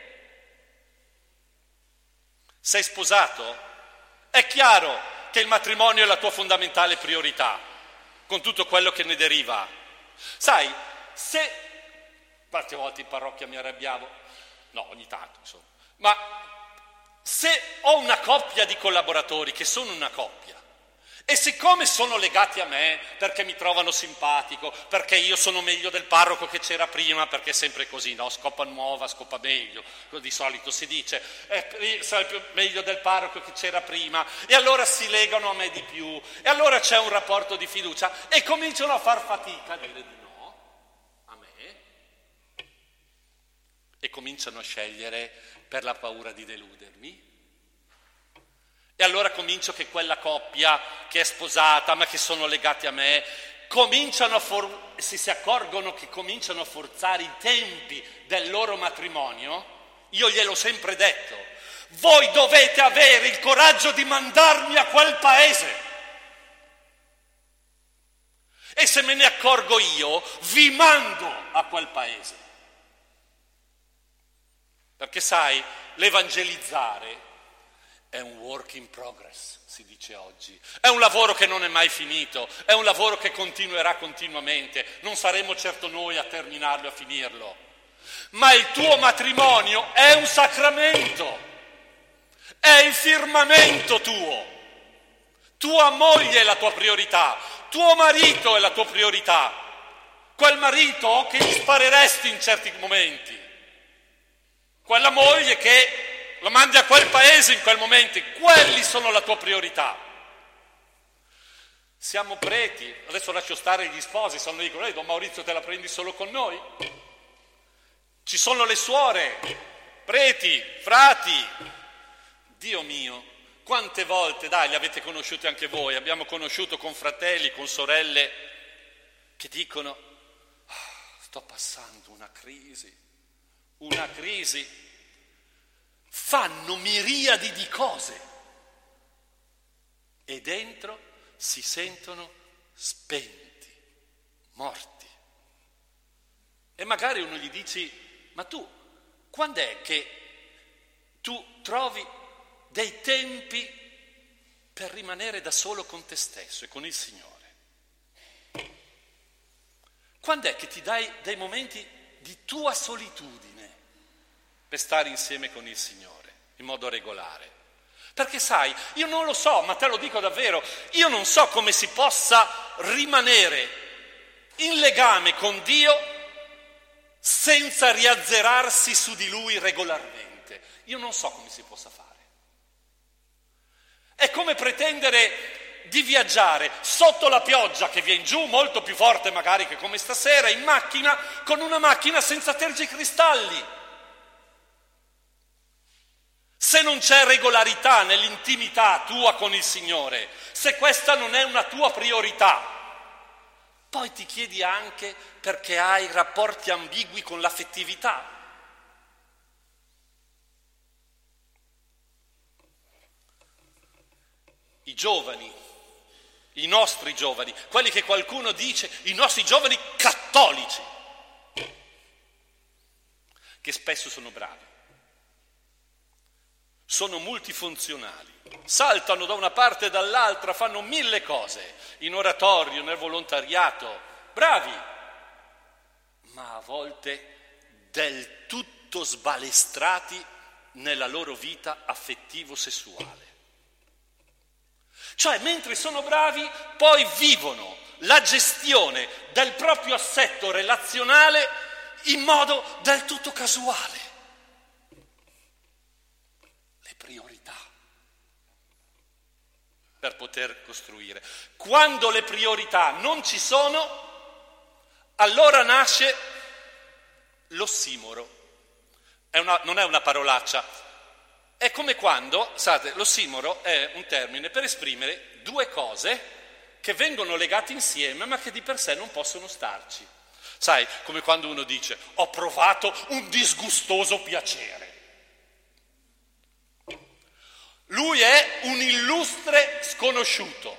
Sei sposato? È chiaro che il matrimonio è la tua fondamentale priorità, con tutto quello che ne deriva. Sai, se qualche volta in parrocchia mi arrabbiavo, no, ogni tanto, insomma, ma se ho una coppia di collaboratori che sono una coppia, e siccome sono legati a me, perché mi trovano simpatico, perché io sono meglio del parroco che c'era prima, perché è sempre così, no? Scopa nuova, scopa meglio, di solito si dice, sai, meglio del parroco che c'era prima, e allora si legano a me di più, e allora c'è un rapporto di fiducia, e cominciano a far fatica a dire di no a me, e cominciano a scegliere per la paura di deludermi. E allora comincio che quella coppia che è sposata ma che sono legati a me si accorgono che cominciano a forzare i tempi del loro matrimonio. Io gliel'ho sempre detto, voi dovete avere il coraggio di mandarmi a quel paese, e se me ne accorgo io vi mando a quel paese, perché sai, l'evangelizzare è un work in progress, si dice oggi. È un lavoro che non è mai finito, è un lavoro che continuerà continuamente. Non saremo certo noi a terminarlo e a finirlo. Ma il tuo matrimonio è un sacramento, è il firmamento tuo. Tua moglie è la tua priorità, tuo marito è la tua priorità. Quel marito che gli spareresti in certi momenti, quella moglie che lo mandi a quel paese in quel momento, quelli sono la tua priorità. Siamo preti, adesso lascio stare gli sposi, se non dicono, Don Maurizio te la prendi solo con noi? Ci sono le suore, preti, frati. Dio mio, quante volte, dai, li avete conosciuti anche voi, abbiamo conosciuto con fratelli, con sorelle, che dicono, sto passando una crisi, fanno miriadi di cose e dentro si sentono spenti, morti. E magari uno gli dici, ma tu, quando è che tu trovi dei tempi per rimanere da solo con te stesso e con il Signore? Quando è che ti dai dei momenti di tua solitudine per stare insieme con il Signore in modo regolare? Perché sai, io non lo so, ma te lo dico davvero, io non so come si possa rimanere in legame con Dio senza riazzerarsi su di Lui regolarmente. Io non so come si possa fare. È come pretendere di viaggiare sotto la pioggia che viene giù, molto più forte magari che come stasera, in macchina, con una macchina senza tergicristalli. Se non c'è regolarità nell'intimità tua con il Signore, se questa non è una tua priorità, poi ti chiedi anche perché hai rapporti ambigui con l'affettività. I giovani, i nostri giovani, quelli che qualcuno dice, i nostri giovani cattolici, che spesso sono bravi, sono multifunzionali, saltano da una parte e dall'altra, fanno 1000 cose, in oratorio, nel volontariato, bravi, ma a volte del tutto sbalestrati nella loro vita affettivo-sessuale. Cioè, mentre sono bravi, poi vivono la gestione del proprio assetto relazionale in modo del tutto casuale. Le priorità per poter costruire. Quando le priorità non ci sono, allora nasce l'ossimoro. Non è una parolaccia. È come quando, sapete, l'ossimoro è un termine per esprimere due cose che vengono legate insieme ma che di per sé non possono starci. Sai, come quando uno dice, ho provato un disgustoso piacere. Lui è un illustre sconosciuto.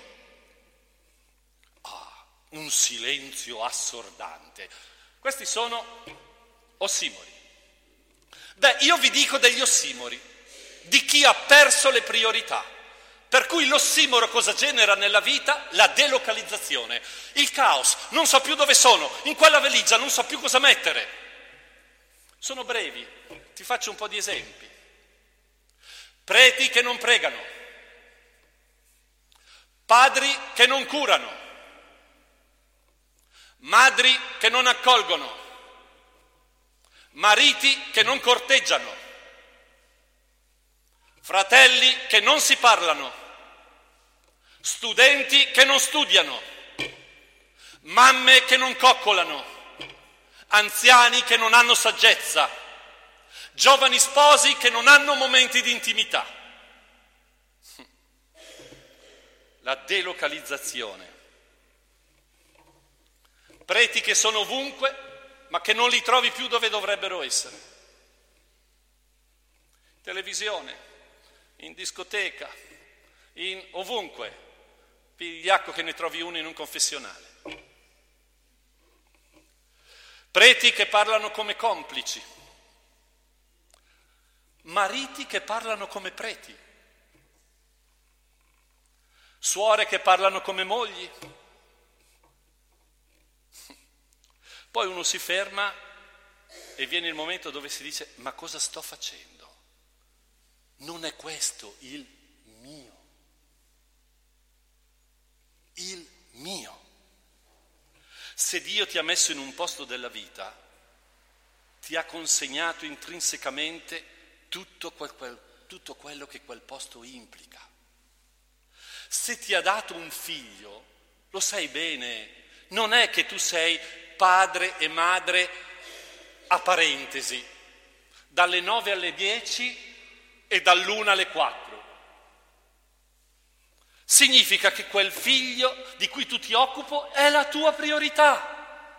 Un silenzio assordante. Questi sono ossimori. Beh, io vi dico degli ossimori, di chi ha perso le priorità. Per cui l'ossimoro cosa genera nella vita? La delocalizzazione, il caos, non so più dove sono, in quella valigia non so più cosa mettere. Sono brevi, ti faccio un po' di esempi. Preti che non pregano, padri che non curano, madri che non accolgono, mariti che non corteggiano, fratelli che non si parlano, studenti che non studiano, mamme che non coccolano, anziani che non hanno saggezza, giovani sposi che non hanno momenti di intimità. La delocalizzazione. Preti che sono ovunque, ma che non li trovi più dove dovrebbero essere. Televisione, in discoteca, in ovunque, pigliacco che ne trovi uno in un confessionale. Preti che parlano come complici, mariti che parlano come preti, suore che parlano come mogli. Poi uno si ferma e viene il momento dove si dice, ma cosa sto facendo? Non è questo il mio. Il mio. Se Dio ti ha messo in un posto della vita, ti ha consegnato intrinsecamente tutto quello che quel posto implica. Se ti ha dato un figlio, Lo sai bene, non è che tu sei padre e madre a parentesi, dalle 9 alle 10 e dall'1 alle 4. Significa che quel figlio di cui tu ti occupi è la tua priorità.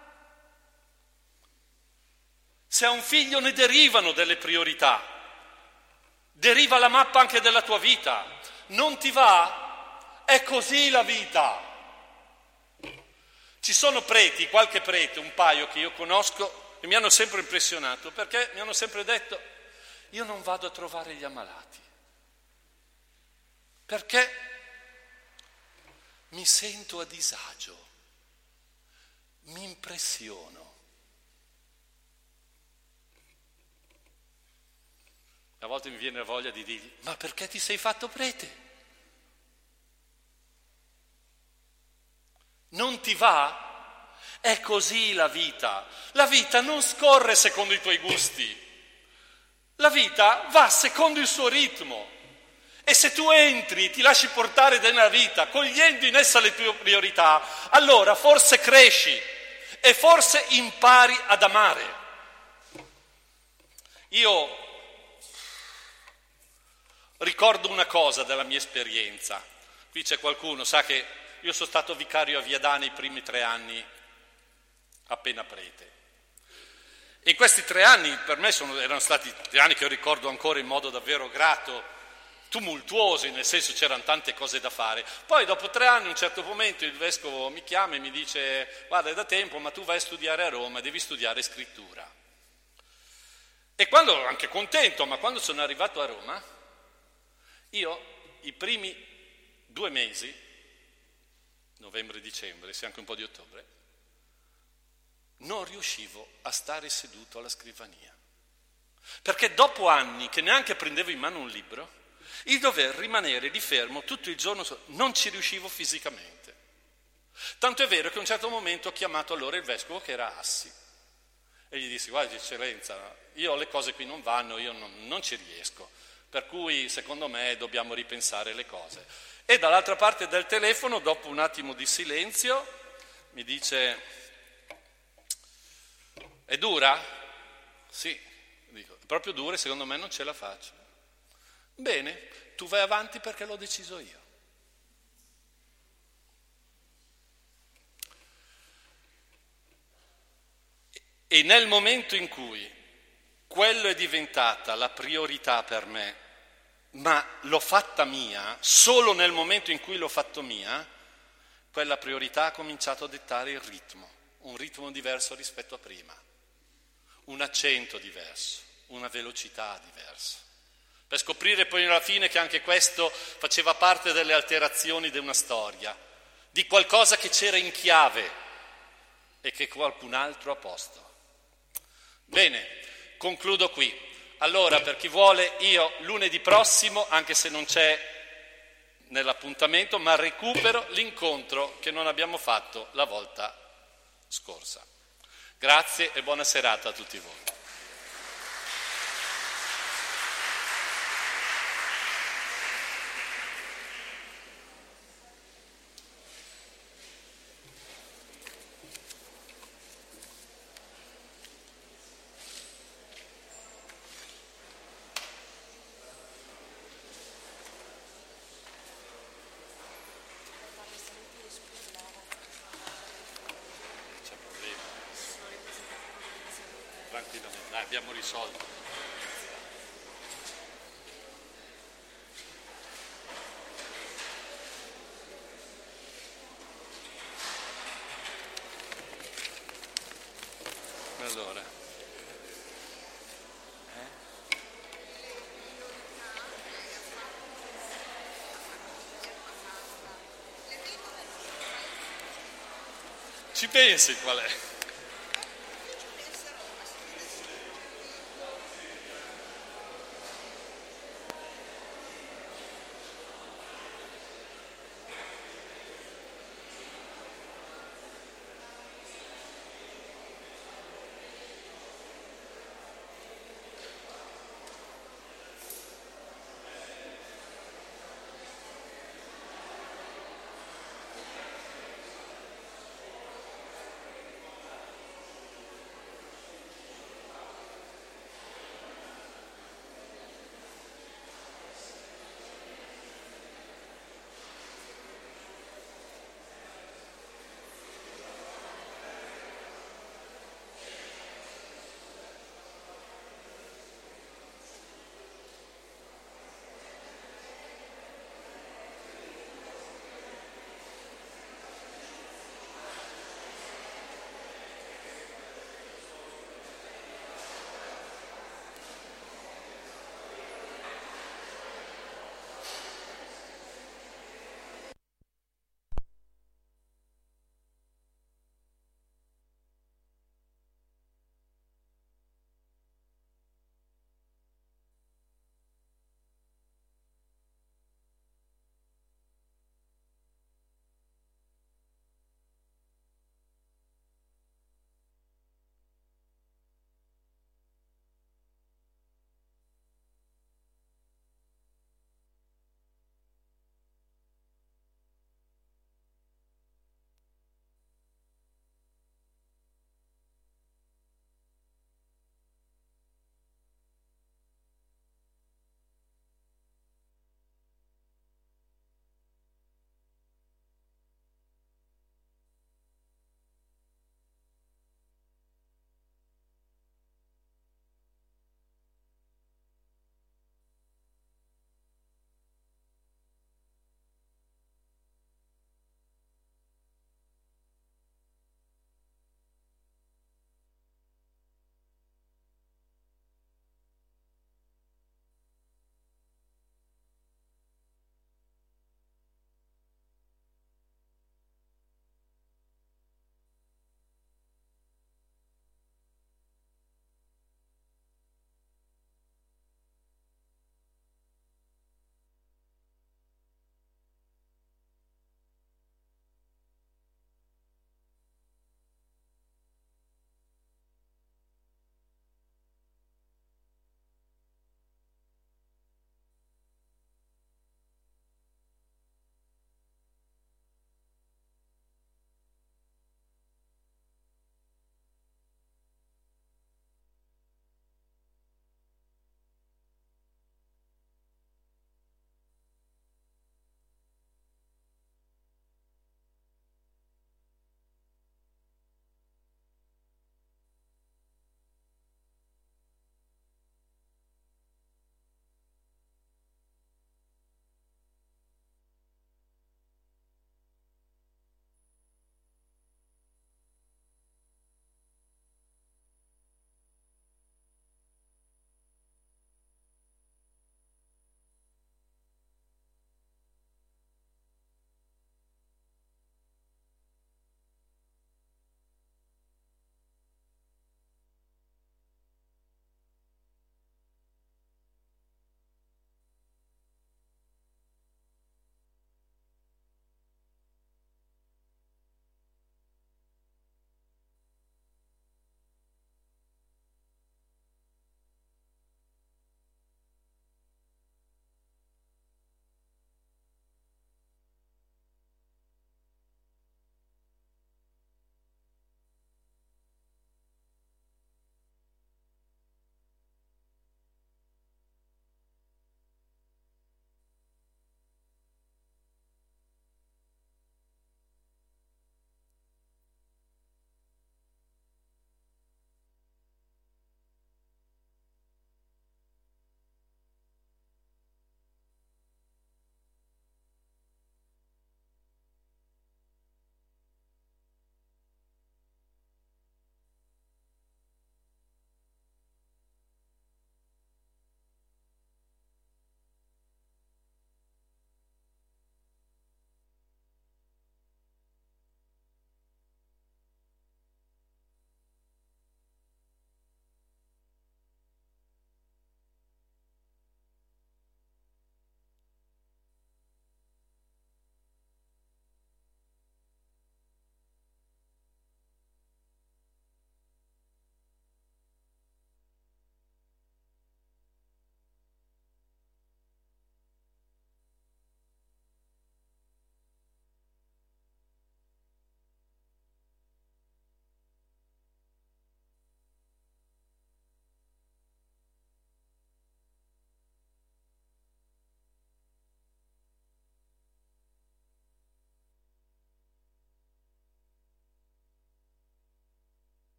Se a un figlio ne derivano delle priorità, deriva la mappa anche della tua vita. Non ti va? È così la vita. Ci sono preti, qualche prete, un paio che io conosco e mi hanno sempre impressionato, perché mi hanno sempre detto: io non vado a trovare gli ammalati, perché mi sento a disagio, mi impressiono. A volte mi viene la voglia di dirgli: ma perché ti sei fatto prete? Non ti va? È così la vita. La vita non scorre secondo i tuoi gusti. La vita va secondo il suo ritmo. E se tu entri, ti lasci portare nella vita, cogliendo in essa le tue priorità, allora forse cresci e forse impari ad amare. Io ricordo una cosa della mia esperienza. Qui c'è qualcuno, sa che io sono stato vicario a Viadana i primi 3 anni appena prete. E in questi 3 anni per me erano stati 3 anni che io ricordo ancora in modo davvero grato, tumultuosi, nel senso c'erano tante cose da fare. Poi dopo 3 anni, a un certo momento, il vescovo mi chiama e mi dice: guarda, è da tempo, ma tu vai a studiare a Roma, devi studiare scrittura. E quando ero anche contento, ma quando sono arrivato a Roma, io i primi 2 mesi, novembre, dicembre, sì, anche un po' di ottobre, non riuscivo a stare seduto alla scrivania. Perché dopo anni che neanche prendevo in mano un libro, il dover rimanere lì fermo tutto il giorno, non ci riuscivo fisicamente. Tanto è vero che a un certo momento ho chiamato allora il vescovo, che era Assi, e gli dissi: guarda, eccellenza, io le cose qui non vanno, io non ci riesco, per cui secondo me dobbiamo ripensare le cose. E dall'altra parte del telefono, dopo un attimo di silenzio, mi dice: è dura? Sì. Dico: è proprio dura e secondo me non ce la faccio. Bene, tu vai avanti perché l'ho deciso io. E nel momento in cui quello è diventata la priorità per me, ma l'ho fatta mia, solo nel momento in cui l'ho fatto mia, quella priorità ha cominciato a dettare il ritmo, un ritmo diverso rispetto a prima, un accento diverso, una velocità diversa. Per scoprire poi alla fine che anche questo faceva parte delle alterazioni di una storia, di qualcosa che c'era in chiave e che qualcun altro ha posto. Bene, concludo qui. Allora, per chi vuole, io lunedì prossimo, anche se non c'è nell'appuntamento, ma recupero l'incontro che non abbiamo fatto la volta scorsa. Grazie e buona serata a tutti voi. Tranquillamente, dai, abbiamo risolto. Allora, ci pensi qual è?